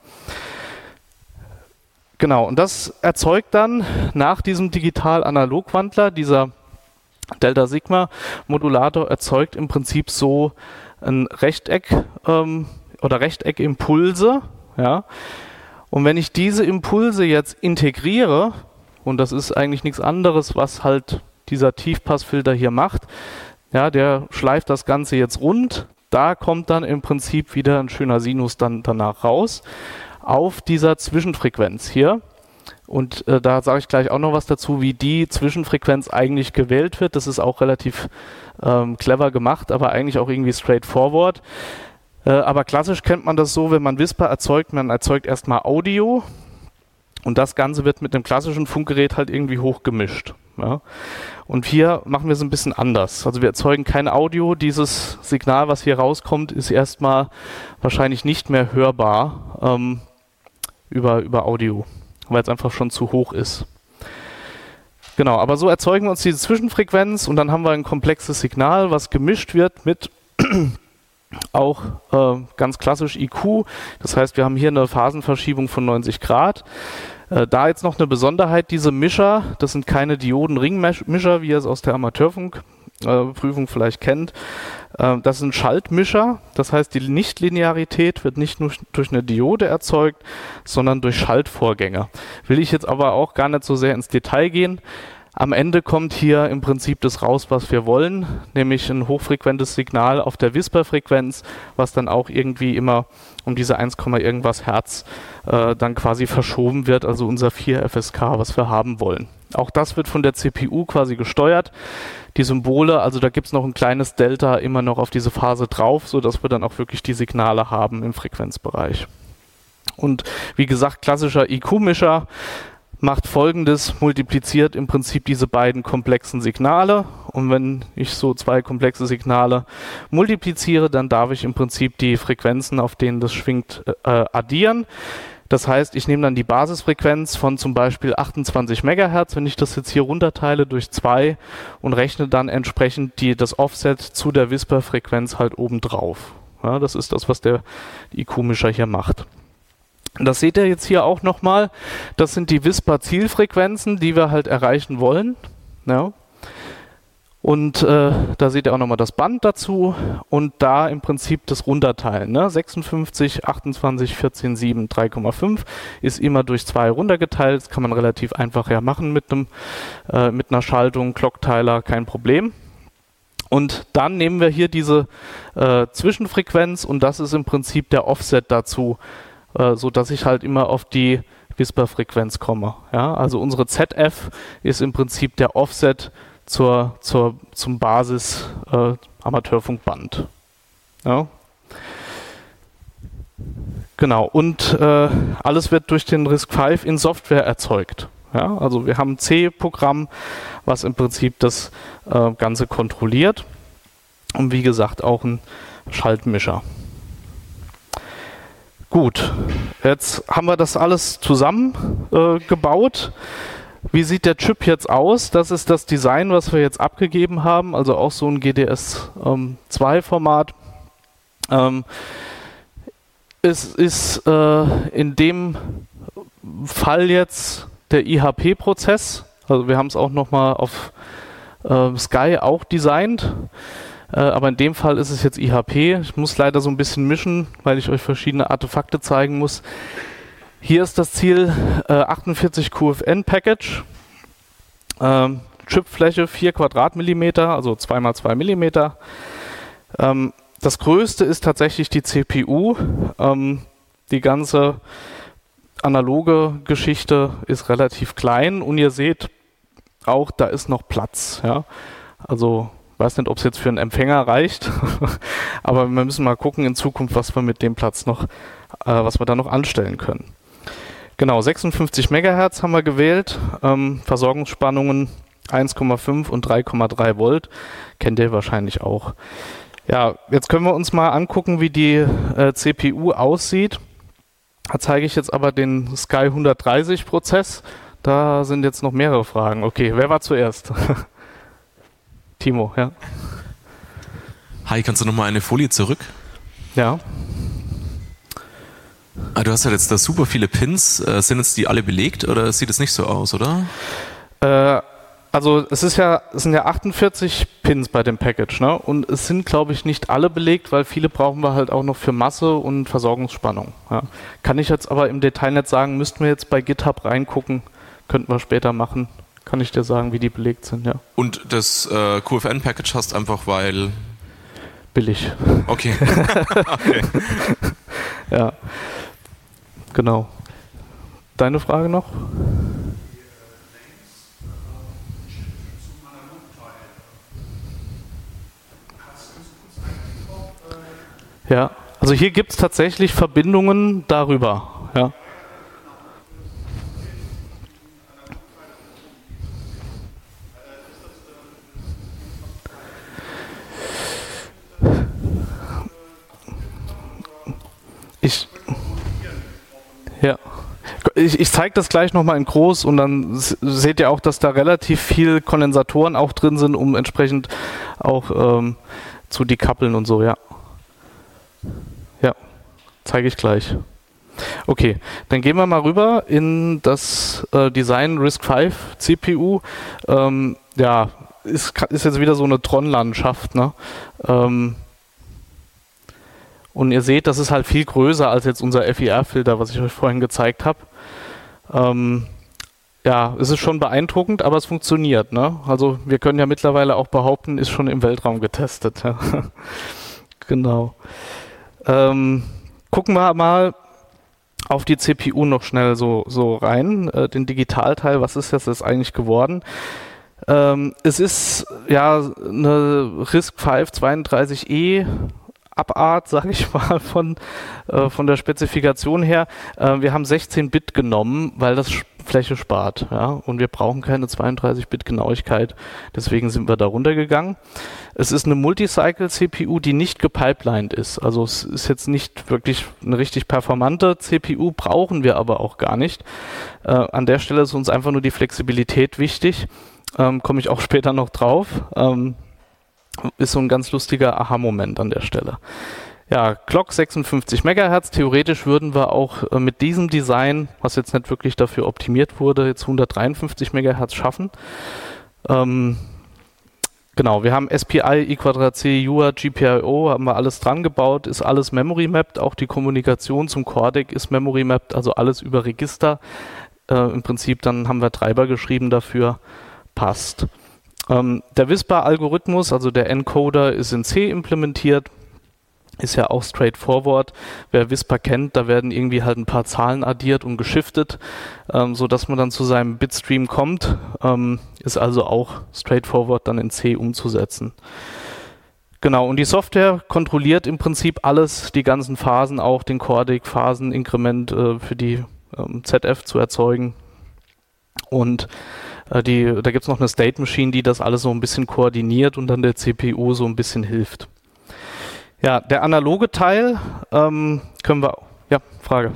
Genau, und das erzeugt dann nach diesem Digital-Analog-Wandler, dieser Delta-Sigma-Modulator erzeugt im Prinzip so ein Rechteck ähm, oder Rechteckimpulse. Ja? Und wenn ich diese Impulse jetzt integriere, und das ist eigentlich nichts anderes, was halt dieser Tiefpassfilter hier macht, ja, der schleift das Ganze jetzt rund, da kommt dann im Prinzip wieder ein schöner Sinus dann danach raus, auf dieser Zwischenfrequenz hier. Und äh, da sage ich gleich auch noch was dazu, wie die Zwischenfrequenz eigentlich gewählt wird. Das ist auch relativ ähm, clever gemacht, aber eigentlich auch irgendwie straightforward. Äh, aber klassisch kennt man das so, wenn man Whisper erzeugt, man erzeugt erstmal Audio Und das Ganze wird mit einem klassischen Funkgerät halt irgendwie hochgemischt. Ja. Und hier machen wir es ein bisschen anders. Also wir erzeugen kein Audio. Dieses Signal, was hier rauskommt, ist erstmal wahrscheinlich nicht mehr hörbar ähm, über, über Audio, weil es einfach schon zu hoch ist. Genau, aber so erzeugen wir uns diese Zwischenfrequenz und dann haben wir ein komplexes Signal, was gemischt wird mit auch äh, ganz klassisch I Q. Das heißt, wir haben hier eine Phasenverschiebung von neunzig Grad. Äh, da jetzt noch eine Besonderheit, diese Mischer, das sind keine Dioden-Ringmischer, wie ihr es aus der Amateurfunkprüfung äh, vielleicht kennt. Äh, das sind Schaltmischer, das heißt, die Nichtlinearität wird nicht nur durch eine Diode erzeugt, sondern durch Schaltvorgänge. Will ich jetzt aber auch gar nicht so sehr ins Detail gehen. Am Ende kommt hier im Prinzip das raus, was wir wollen, nämlich ein hochfrequentes Signal auf der Whisper-Frequenz, was dann auch irgendwie immer um diese eins, irgendwas Hertz äh, dann quasi verschoben wird, also unser vier F S K, was wir haben wollen. Auch das wird von der C P U quasi gesteuert. Die Symbole, also da gibt es noch ein kleines Delta immer noch auf diese Phase drauf, sodass wir dann auch wirklich die Signale haben im Frequenzbereich. Und wie gesagt, klassischer I Q-Mischer macht Folgendes, multipliziert im Prinzip diese beiden komplexen Signale und wenn ich so zwei komplexe Signale multipliziere, dann darf ich im Prinzip die Frequenzen, auf denen das schwingt, äh, addieren. Das heißt, ich nehme dann die Basisfrequenz von zum Beispiel achtundzwanzig Megahertz, wenn ich das jetzt hier runterteile durch zwei und rechne dann entsprechend die, das Offset zu der Whisper-Frequenz halt obendrauf. Ja, das ist das, was der I Q-Mischer hier macht. Das seht ihr jetzt hier auch nochmal. Das sind die Whisper-Zielfrequenzen, die wir halt erreichen wollen. Ja. Und äh, da seht ihr auch nochmal das Band dazu und da im Prinzip das Runterteilen. Ne? sechsundfünfzig, achtundzwanzig, vierzehn, sieben, drei Komma fünf ist immer durch zwei runtergeteilt. Das kann man relativ einfach ja machen mit, einem, äh, mit einer Schaltung, Clockteiler, kein Problem. Und dann nehmen wir hier diese äh, Zwischenfrequenz und das ist im Prinzip der Offset dazu, äh, so dass ich halt immer auf die Whisper-Frequenz komme. Ja? Also unsere Z F ist im Prinzip der Offset zur, zur, zum Basis äh, Amateurfunkband. Ja? Genau, und äh, alles wird durch den RISC fünf in Software erzeugt. Ja? Also wir haben ein C-Programm, was im Prinzip das äh, Ganze kontrolliert und wie gesagt auch ein Schaltmischer. Gut, jetzt haben wir das alles zusammen äh, gebaut. Wie sieht der Chip jetzt aus? Das ist das Design, was wir jetzt abgegeben haben, also auch so ein G D S zwei Format. Ähm, es ist äh, in dem Fall jetzt der I H P-Prozess, also wir haben es auch nochmal auf äh, Sky auch designt, äh, aber in dem Fall ist es jetzt I H P. Ich muss leider so ein bisschen mischen, weil ich euch verschiedene Artefakte zeigen muss. Hier ist das Ziel äh, achtundvierzig Q F N-Package, ähm, Chipfläche vier Quadratmillimeter, also zwei mal zwei Millimeter. Ähm, das größte ist tatsächlich die C P U. Ähm, die ganze analoge Geschichte ist relativ klein und ihr seht auch, da ist noch Platz. Ja? Also ich weiß nicht, ob es jetzt für einen Empfänger reicht, aber wir müssen mal gucken in Zukunft, was wir mit dem Platz noch, äh, was wir da noch anstellen können. Genau, sechsundfünfzig Megahertz haben wir gewählt, ähm, Versorgungsspannungen eins Komma fünf und drei Komma drei Volt, kennt ihr wahrscheinlich auch. Ja, jetzt können wir uns mal angucken, wie die äh, C P U aussieht. Da zeige ich jetzt aber den Sky hundertdreißig Prozess, da sind jetzt noch mehrere Fragen. Okay, wer war zuerst? Timo, ja. Hi, kannst du nochmal eine Folie zurück? Ja. Ah, du hast ja jetzt da super viele Pins. Äh, sind jetzt die alle belegt oder sieht es nicht so aus, oder? Äh, also es ist ja, es sind ja achtundvierzig Pins bei dem Package, ne? Und es sind, glaube ich, nicht alle belegt, weil viele brauchen wir halt auch noch für Masse und Versorgungsspannung. Ja. Kann ich jetzt aber im Detail nicht sagen, müssten wir jetzt bei GitHub reingucken, könnten wir später machen. Kann ich dir sagen, wie die belegt sind, ja. Und das äh, Q F N-Package hast einfach, weil... Billig. Okay. Okay. Ja. Genau. Deine Frage noch? Ja, also hier gibt es tatsächlich Verbindungen darüber. Ja. Ich, ich zeige das gleich nochmal in groß und dann s- seht ihr auch, dass da relativ viel Kondensatoren auch drin sind, um entsprechend auch ähm, zu decoupeln und so, ja. Ja, zeige ich gleich. Okay, dann gehen wir mal rüber in das äh, Design RISC fünf C P U. Ähm, ja, ist, ist jetzt wieder so eine Tron-Landschaft, ne? Ähm, und ihr seht, das ist halt viel größer als jetzt unser F I R-Filter, was ich euch vorhin gezeigt habe. Ähm, ja, es ist schon beeindruckend, aber es funktioniert, ne? Also wir können ja mittlerweile auch behaupten, ist schon im Weltraum getestet. Ja. Genau. Ähm, gucken wir mal auf die C P U noch schnell so, so rein, äh, den Digitalteil, was ist jetzt das eigentlich geworden? Ähm, es ist ja eine RISC fünf zweiunddreißig E Abart, sage ich mal, von, äh, von der Spezifikation her. Äh, wir haben sechzehn Bit genommen, weil das Fläche spart, ja, und wir brauchen keine zweiunddreißig Bit Genauigkeit, deswegen sind wir da runtergegangen. Es ist eine Multicycle-C P U, die nicht gepipelined ist, also es ist jetzt nicht wirklich eine richtig performante C P U, brauchen wir aber auch gar nicht. Äh, an der Stelle ist uns einfach nur die Flexibilität wichtig, ähm, komme ich auch später noch drauf. Ähm, ist so ein ganz lustiger Aha-Moment an der Stelle. Ja, Clock sechsundfünfzig Megahertz. Theoretisch würden wir auch äh, mit diesem Design, was jetzt nicht wirklich dafür optimiert wurde, jetzt hundertdreiundfünfzig Megahertz schaffen. Ähm, genau, wir haben S P I, I Quadrat C, U A R T, G P I O, haben wir alles dran gebaut, ist alles Memory mapped. Auch die Kommunikation zum Codec ist Memory mapped, also alles über Register. Äh, Im Prinzip dann haben wir Treiber geschrieben dafür, passt. Ähm, der Whisper-Algorithmus, also der Encoder, ist in C implementiert, ist ja auch straightforward. Wer Whisper kennt, da werden irgendwie halt ein paar Zahlen addiert und geschiftet, ähm, sodass man dann zu seinem Bitstream kommt, ähm, ist also auch straightforward dann in C umzusetzen. Genau, und die Software kontrolliert im Prinzip alles, die ganzen Phasen, auch den Codec, Phaseninkrement äh, für die ähm, Z F zu erzeugen. Und Die, da gibt es noch eine State Machine, die das alles so ein bisschen koordiniert und dann der C P U so ein bisschen hilft. Ja, der analoge Teil ähm, können wir... Ja, Frage.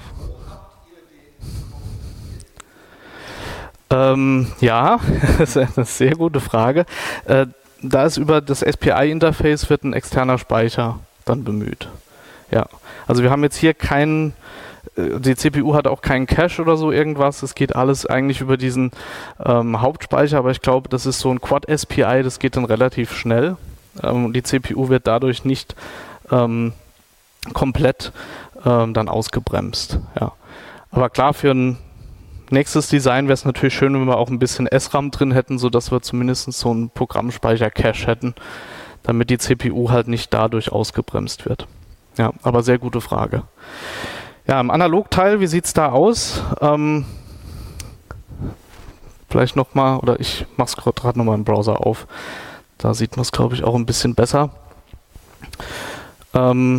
Ähm, ja, das ist eine sehr gute Frage. Äh, da ist über das S P I-Interface wird ein externer Speicher dann bemüht. Ja, also wir haben jetzt hier keinen... Die C P U hat auch keinen Cache oder so irgendwas. Es geht alles eigentlich über diesen ähm, Hauptspeicher, aber ich glaube, das ist so ein Quad-S P I, das geht dann relativ schnell. Ähm, die C P U wird dadurch nicht ähm, komplett ähm, dann ausgebremst. Ja. Aber klar, für ein nächstes Design wäre es natürlich schön, wenn wir auch ein bisschen S RAM drin hätten, sodass wir zumindest so einen Programmspeicher-Cache hätten, damit die C P U halt nicht dadurch ausgebremst wird. Ja, aber sehr gute Frage. Ja, im Analogteil, wie sieht es da aus? Ähm, vielleicht nochmal, oder ich mache es gerade nochmal im Browser auf. Da sieht man es, glaube ich, auch ein bisschen besser. Ähm,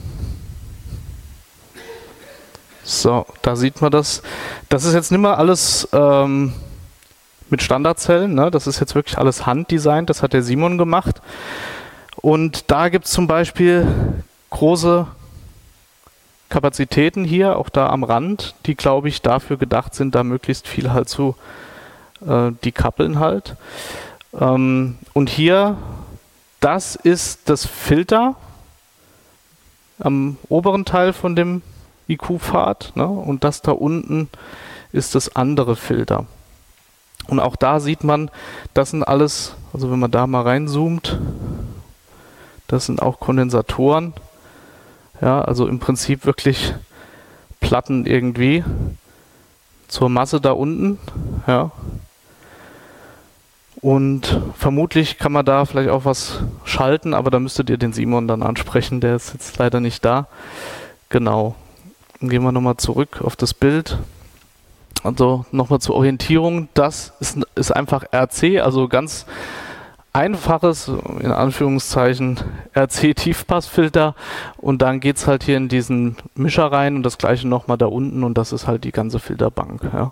so, da sieht man das. Das ist jetzt nicht mehr alles ähm, mit Standardzellen, ne? Das ist jetzt wirklich alles handdesignt, das hat der Simon gemacht. Und da gibt es zum Beispiel große Kapazitäten hier, auch da am Rand, die, glaube ich, dafür gedacht sind, da möglichst viel halt zu äh, decoupeln halt. Ähm, und hier, das ist das Filter am oberen Teil von dem I Q-Pfad, ne? Und das da unten ist das andere Filter. Und auch da sieht man, das sind alles, also wenn man da mal reinzoomt, das sind auch Kondensatoren. Ja, also im Prinzip wirklich Platten irgendwie zur Masse da unten. Ja. Und vermutlich kann man da vielleicht auch was schalten, aber da müsstet ihr den Simon dann ansprechen, der ist jetzt leider nicht da. Genau. Dann gehen wir nochmal zurück auf das Bild. Also nochmal zur Orientierung. Das ist, ist einfach R C, also ganz einfaches, in Anführungszeichen, R C-Tiefpassfilter, und dann geht es halt hier in diesen Mischer rein und das gleiche nochmal da unten, und das ist halt die ganze Filterbank. Ja.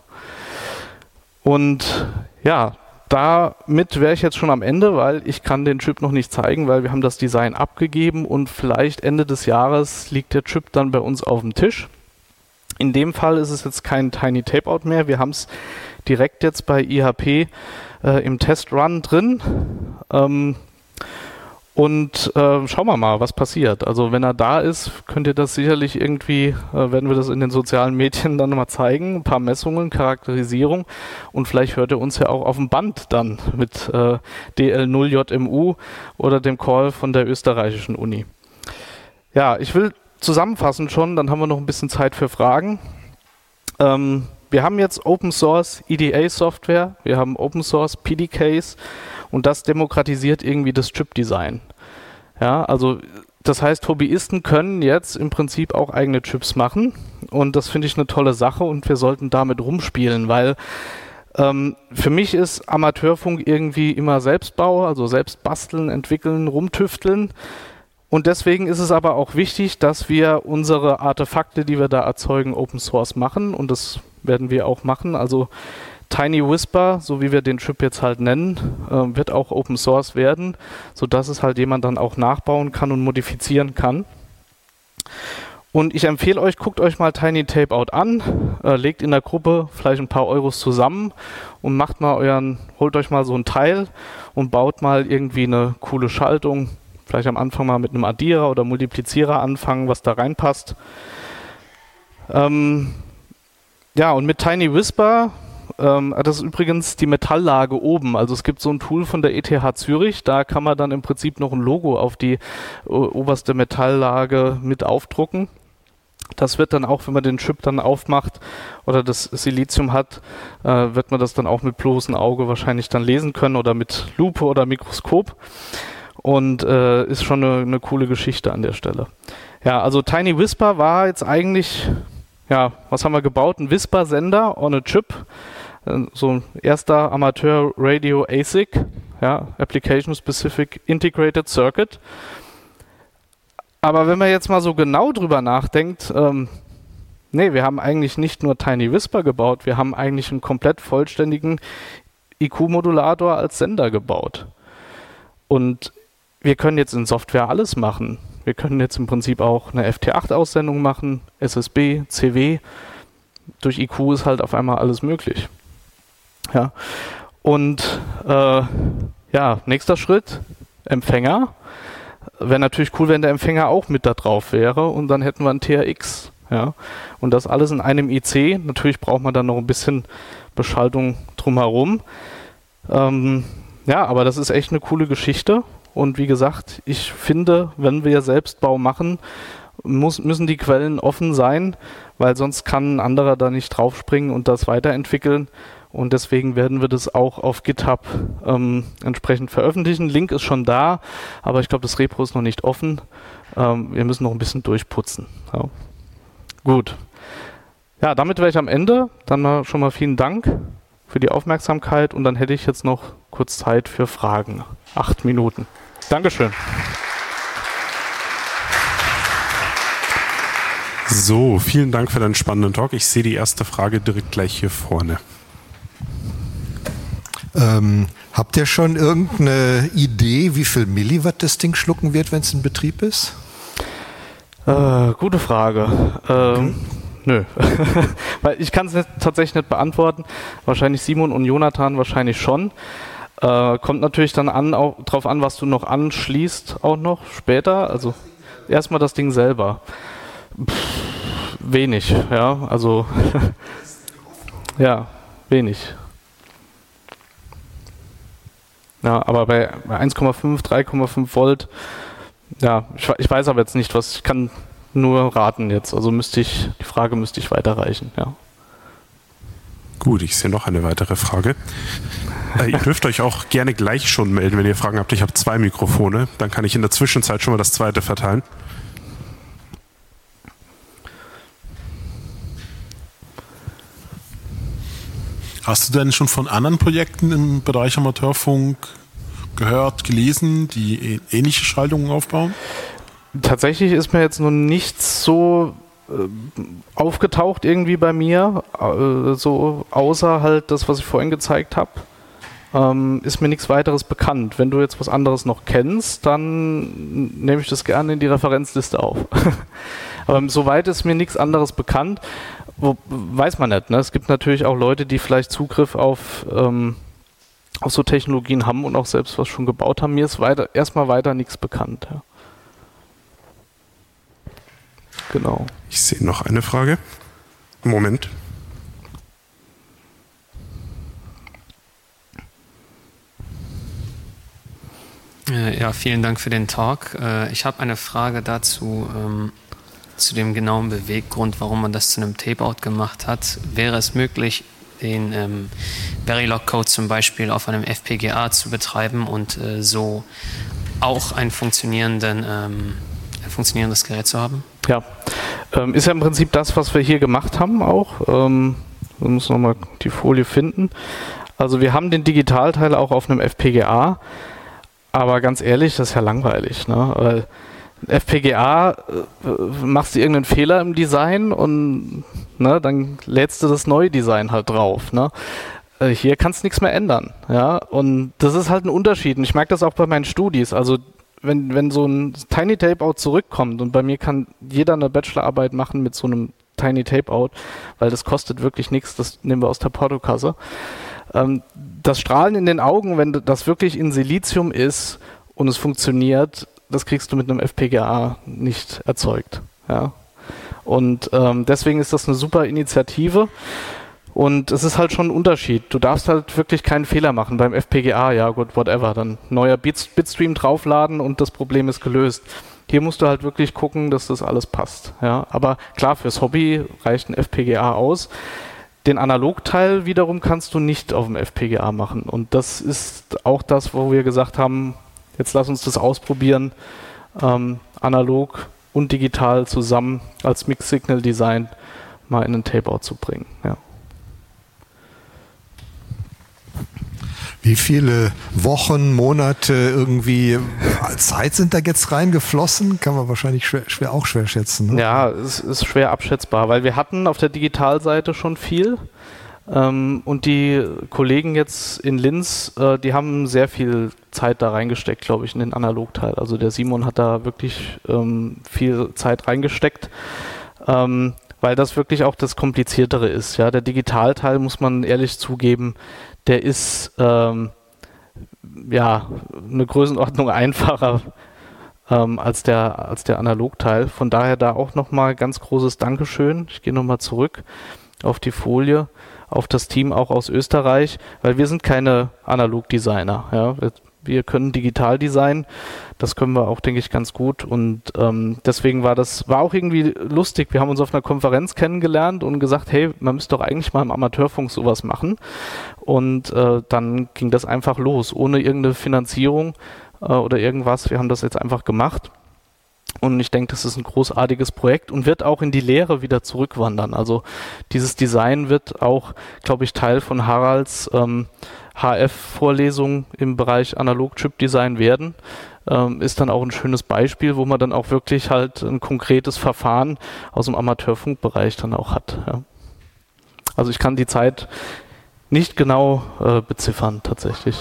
Und ja, damit wäre ich jetzt schon am Ende, weil ich kann den Chip noch nicht zeigen, weil wir haben das Design abgegeben und vielleicht Ende des Jahres liegt der Chip dann bei uns auf dem Tisch. In dem Fall ist es jetzt kein Tiny Tapeout mehr. Wir haben es direkt jetzt bei I H P äh, im Testrun drin. Ähm, und äh, schauen wir mal, was passiert. Also wenn er da ist, könnt ihr das sicherlich irgendwie, äh, werden wir das in den sozialen Medien dann mal zeigen. Ein paar Messungen, Charakterisierung und vielleicht hört ihr uns ja auch auf dem Band dann mit äh, D L null J M U oder dem Call von der österreichischen Uni. Ja, ich will zusammenfassen schon, dann haben wir noch ein bisschen Zeit für Fragen. Ähm, wir haben jetzt Open Source E D A Software, wir haben Open Source P D Ks und das demokratisiert irgendwie das Chip-Design. Ja, also das heißt, Hobbyisten können jetzt im Prinzip auch eigene Chips machen und das finde ich eine tolle Sache und wir sollten damit rumspielen, weil ähm, für mich ist Amateurfunk irgendwie immer Selbstbau, also selbst basteln, entwickeln, rumtüfteln. Und deswegen ist es aber auch wichtig, dass wir unsere Artefakte, die wir da erzeugen, Open Source machen. Und das werden wir auch machen. Also Tiny Whisper, so wie wir den Chip jetzt halt nennen, äh, wird auch Open Source werden, sodass es halt jemand dann auch nachbauen kann und modifizieren kann. Und ich empfehle euch, guckt euch mal Tiny Tapeout an, äh, legt in der Gruppe vielleicht ein paar Euros zusammen und macht mal euren, holt euch mal so ein Teil und baut mal irgendwie eine coole Schaltung. Vielleicht am Anfang mal mit einem Addierer oder Multiplizierer anfangen, was da reinpasst. Ähm, ja, und mit Tiny Whisper, ähm, das ist übrigens die Metalllage oben. Also es gibt so ein Tool von der E T H Zürich, da kann man dann im Prinzip noch ein Logo auf die uh, oberste Metalllage mit aufdrucken. Das wird dann auch, wenn man den Chip dann aufmacht oder das Silizium hat, äh, wird man das dann auch mit bloßem Auge wahrscheinlich dann lesen können oder mit Lupe oder Mikroskop. Und äh, ist schon eine, eine coole Geschichte an der Stelle. Ja, also Tiny Whisper war jetzt eigentlich, ja, was haben wir gebaut? Ein Whisper-Sender on a Chip. Äh, so ein erster Amateur-Radio A S I C, ja, Application Specific Integrated Circuit. Aber wenn man jetzt mal so genau drüber nachdenkt, ähm, nee, wir haben eigentlich nicht nur Tiny Whisper gebaut, wir haben eigentlich einen komplett vollständigen I Q-Modulator als Sender gebaut. Und wir können jetzt in Software alles machen. Wir können jetzt im Prinzip auch eine F T acht Aussendung machen, S S B, C W. Durch I Q ist halt auf einmal alles möglich. Ja. Und äh, ja, nächster Schritt, Empfänger. Wäre natürlich cool, wenn der Empfänger auch mit da drauf wäre und dann hätten wir einen T R X. Ja. Und das alles in einem I C. Natürlich braucht man dann noch ein bisschen Beschaltung drumherum. Ähm, ja, aber das ist echt eine coole Geschichte. Und wie gesagt, ich finde, wenn wir Selbstbau machen, muss, müssen die Quellen offen sein, weil sonst kann ein anderer da nicht draufspringen und das weiterentwickeln. Und deswegen werden wir das auch auf GitHub ähm, entsprechend veröffentlichen. Link ist schon da, aber ich glaube, das Repro ist noch nicht offen. Ähm, wir müssen noch ein bisschen durchputzen. Ja. Gut. Ja, damit wäre ich am Ende. Dann mal schon mal vielen Dank für die Aufmerksamkeit und dann hätte ich jetzt noch kurz Zeit für Fragen. Acht Minuten. Dankeschön. So, vielen Dank für deinen spannenden Talk. Ich sehe die erste Frage direkt gleich hier vorne. Ähm, habt ihr schon irgendeine Idee, wie viel Milliwatt das Ding schlucken wird, wenn es in Betrieb ist? Äh, gute Frage. Ähm, okay. Nö. Weil ich kann es tatsächlich nicht beantworten. Wahrscheinlich Simon und Jonathan wahrscheinlich schon. Äh, kommt natürlich dann an, auch drauf an, was du noch anschließt, auch noch später. Also erstmal das Ding selber. Pff, wenig, ja. Also ja, wenig. Ja, aber bei eins Komma fünf, drei Komma fünf Volt, ja, ich, ich weiß aber jetzt nicht, was, ich kann nur raten jetzt. Also müsste ich, die Frage müsste ich weiterreichen, ja. Gut, ich sehe noch eine weitere Frage. Äh, ihr dürft euch auch gerne gleich schon melden, wenn ihr Fragen habt. Ich habe zwei Mikrofone, dann kann ich in der Zwischenzeit schon mal das zweite verteilen. Hast du denn schon von anderen Projekten im Bereich Amateurfunk gehört, gelesen, die ähnliche Schaltungen aufbauen? Tatsächlich ist mir jetzt noch nichts so äh, aufgetaucht irgendwie bei mir, äh, so außer halt das, was ich vorhin gezeigt habe. Ähm, ist mir nichts weiteres bekannt. Wenn du jetzt was anderes noch kennst, dann nehme ich das gerne in die Referenzliste auf. Aber soweit ist mir nichts anderes bekannt. wo, weiß man nicht. Ne? Es gibt natürlich auch Leute, die vielleicht Zugriff auf, ähm, auf so Technologien haben und auch selbst was schon gebaut haben. Mir ist weiter, erstmal weiter nichts bekannt. Ja. Genau. Ich sehe noch eine Frage. Moment. Ja, vielen Dank für den Talk. Ich habe eine Frage dazu, zu dem genauen Beweggrund, warum man das zu einem Tape-Out gemacht hat. Wäre es möglich, den ähm, Verilog-Code zum Beispiel auf einem F P G A zu betreiben und äh, so auch einen funktionierenden, ähm, ein funktionierendes Gerät zu haben? Ja, ähm, ist ja im Prinzip das, was wir hier gemacht haben auch. Ähm, wir müssen nochmal die Folie finden. Also wir haben den Digitalteil auch auf einem F P G A, aber ganz ehrlich, das ist ja langweilig, ne? Weil F P G A, äh, machst du irgendeinen Fehler im Design und ne, dann lädst du das neue Design halt drauf. Ne? Äh, hier kannst du nichts mehr ändern. Ja? Und das ist halt ein Unterschied. Und ich merke das auch bei meinen Studis. Also wenn, wenn so ein Tiny Tape-Out zurückkommt und bei mir kann jeder eine Bachelorarbeit machen mit so einem Tiny Tape-Out, weil das kostet wirklich nichts, das nehmen wir aus der Portokasse. Ähm, das Strahlen in den Augen, wenn das wirklich in Silizium ist und es funktioniert, das kriegst du mit einem F P G A nicht erzeugt. Ja? Und ähm, deswegen ist das eine super Initiative und es ist halt schon ein Unterschied. Du darfst halt wirklich keinen Fehler machen. Beim F P G A, ja gut, whatever, dann neuer Bit Bitstream draufladen und das Problem ist gelöst. Hier musst du halt wirklich gucken, dass das alles passt. Ja? Aber klar, fürs Hobby reicht ein F P G A aus. Den Analogteil wiederum kannst du nicht auf dem F P G A machen. Und das ist auch das, wo wir gesagt haben, jetzt lass uns das ausprobieren, ähm, analog und digital zusammen als Mixed-Signal-Design mal in einen Tape-Out zu bringen. Ja. Wie viele Wochen, Monate irgendwie Zeit sind da jetzt reingeflossen? Kann man wahrscheinlich schwer, schwer auch schwer schätzen. Ne? Ja, es ist schwer abschätzbar, weil wir hatten auf der Digitalseite schon viel. Ähm, und die Kollegen jetzt in Linz, äh, die haben sehr viel Zeit da reingesteckt, glaube ich, in den Analogteil. Also der Simon hat da wirklich ähm, viel Zeit reingesteckt, ähm, weil das wirklich auch das Kompliziertere ist. Ja? Der Digitalteil, muss man ehrlich zugeben, der ist ähm, ja eine Größenordnung einfacher ähm, als der, als der Analogteil. Von daher da auch nochmal ganz großes Dankeschön. Ich gehe nochmal zurück auf die Folie, auf das Team auch aus Österreich, weil wir sind keine Analog-Designer. Ja. Wir können digital designen, das können wir auch, denke ich, ganz gut und ähm, deswegen war das, war auch irgendwie lustig. Wir haben uns auf einer Konferenz kennengelernt und gesagt, hey, man müsste doch eigentlich mal im Amateurfunk sowas machen und äh, dann ging das einfach los, ohne irgendeine Finanzierung äh, oder irgendwas. Wir haben das jetzt einfach gemacht. Und ich denke, das ist ein großartiges Projekt und wird auch in die Lehre wieder zurückwandern. Also dieses Design wird auch, glaube ich, Teil von Haralds ähm, H F-Vorlesung im Bereich Analog-Chip-Design werden. Ähm, ist dann auch ein schönes Beispiel, wo man dann auch wirklich halt ein konkretes Verfahren aus dem Amateurfunkbereich dann auch hat. Ja. Also ich kann die Zeit nicht genau äh, beziffern tatsächlich.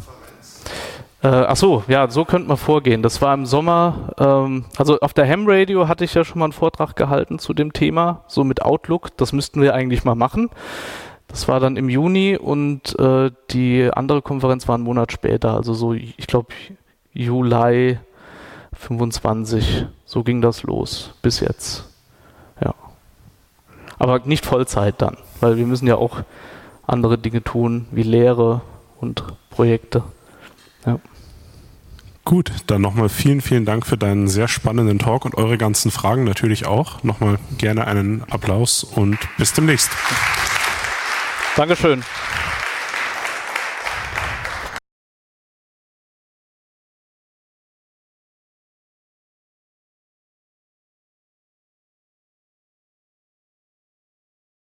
Äh, ach so, ja, so könnte man vorgehen. Das war im Sommer, ähm, also auf der Ham Radio hatte ich ja schon mal einen Vortrag gehalten zu dem Thema, so mit Outlook, das müssten wir eigentlich mal machen. Das war dann im Juni und äh, die andere Konferenz war einen Monat später, also so, ich glaube, Juli fünfundzwanzig, so ging das los, bis jetzt. Ja. Aber nicht Vollzeit dann, weil wir müssen ja auch andere Dinge tun, wie Lehre und Projekte. Ja. Gut, dann nochmal vielen, vielen Dank für deinen sehr spannenden Talk und eure ganzen Fragen natürlich auch. Nochmal gerne einen Applaus und bis demnächst. Dankeschön.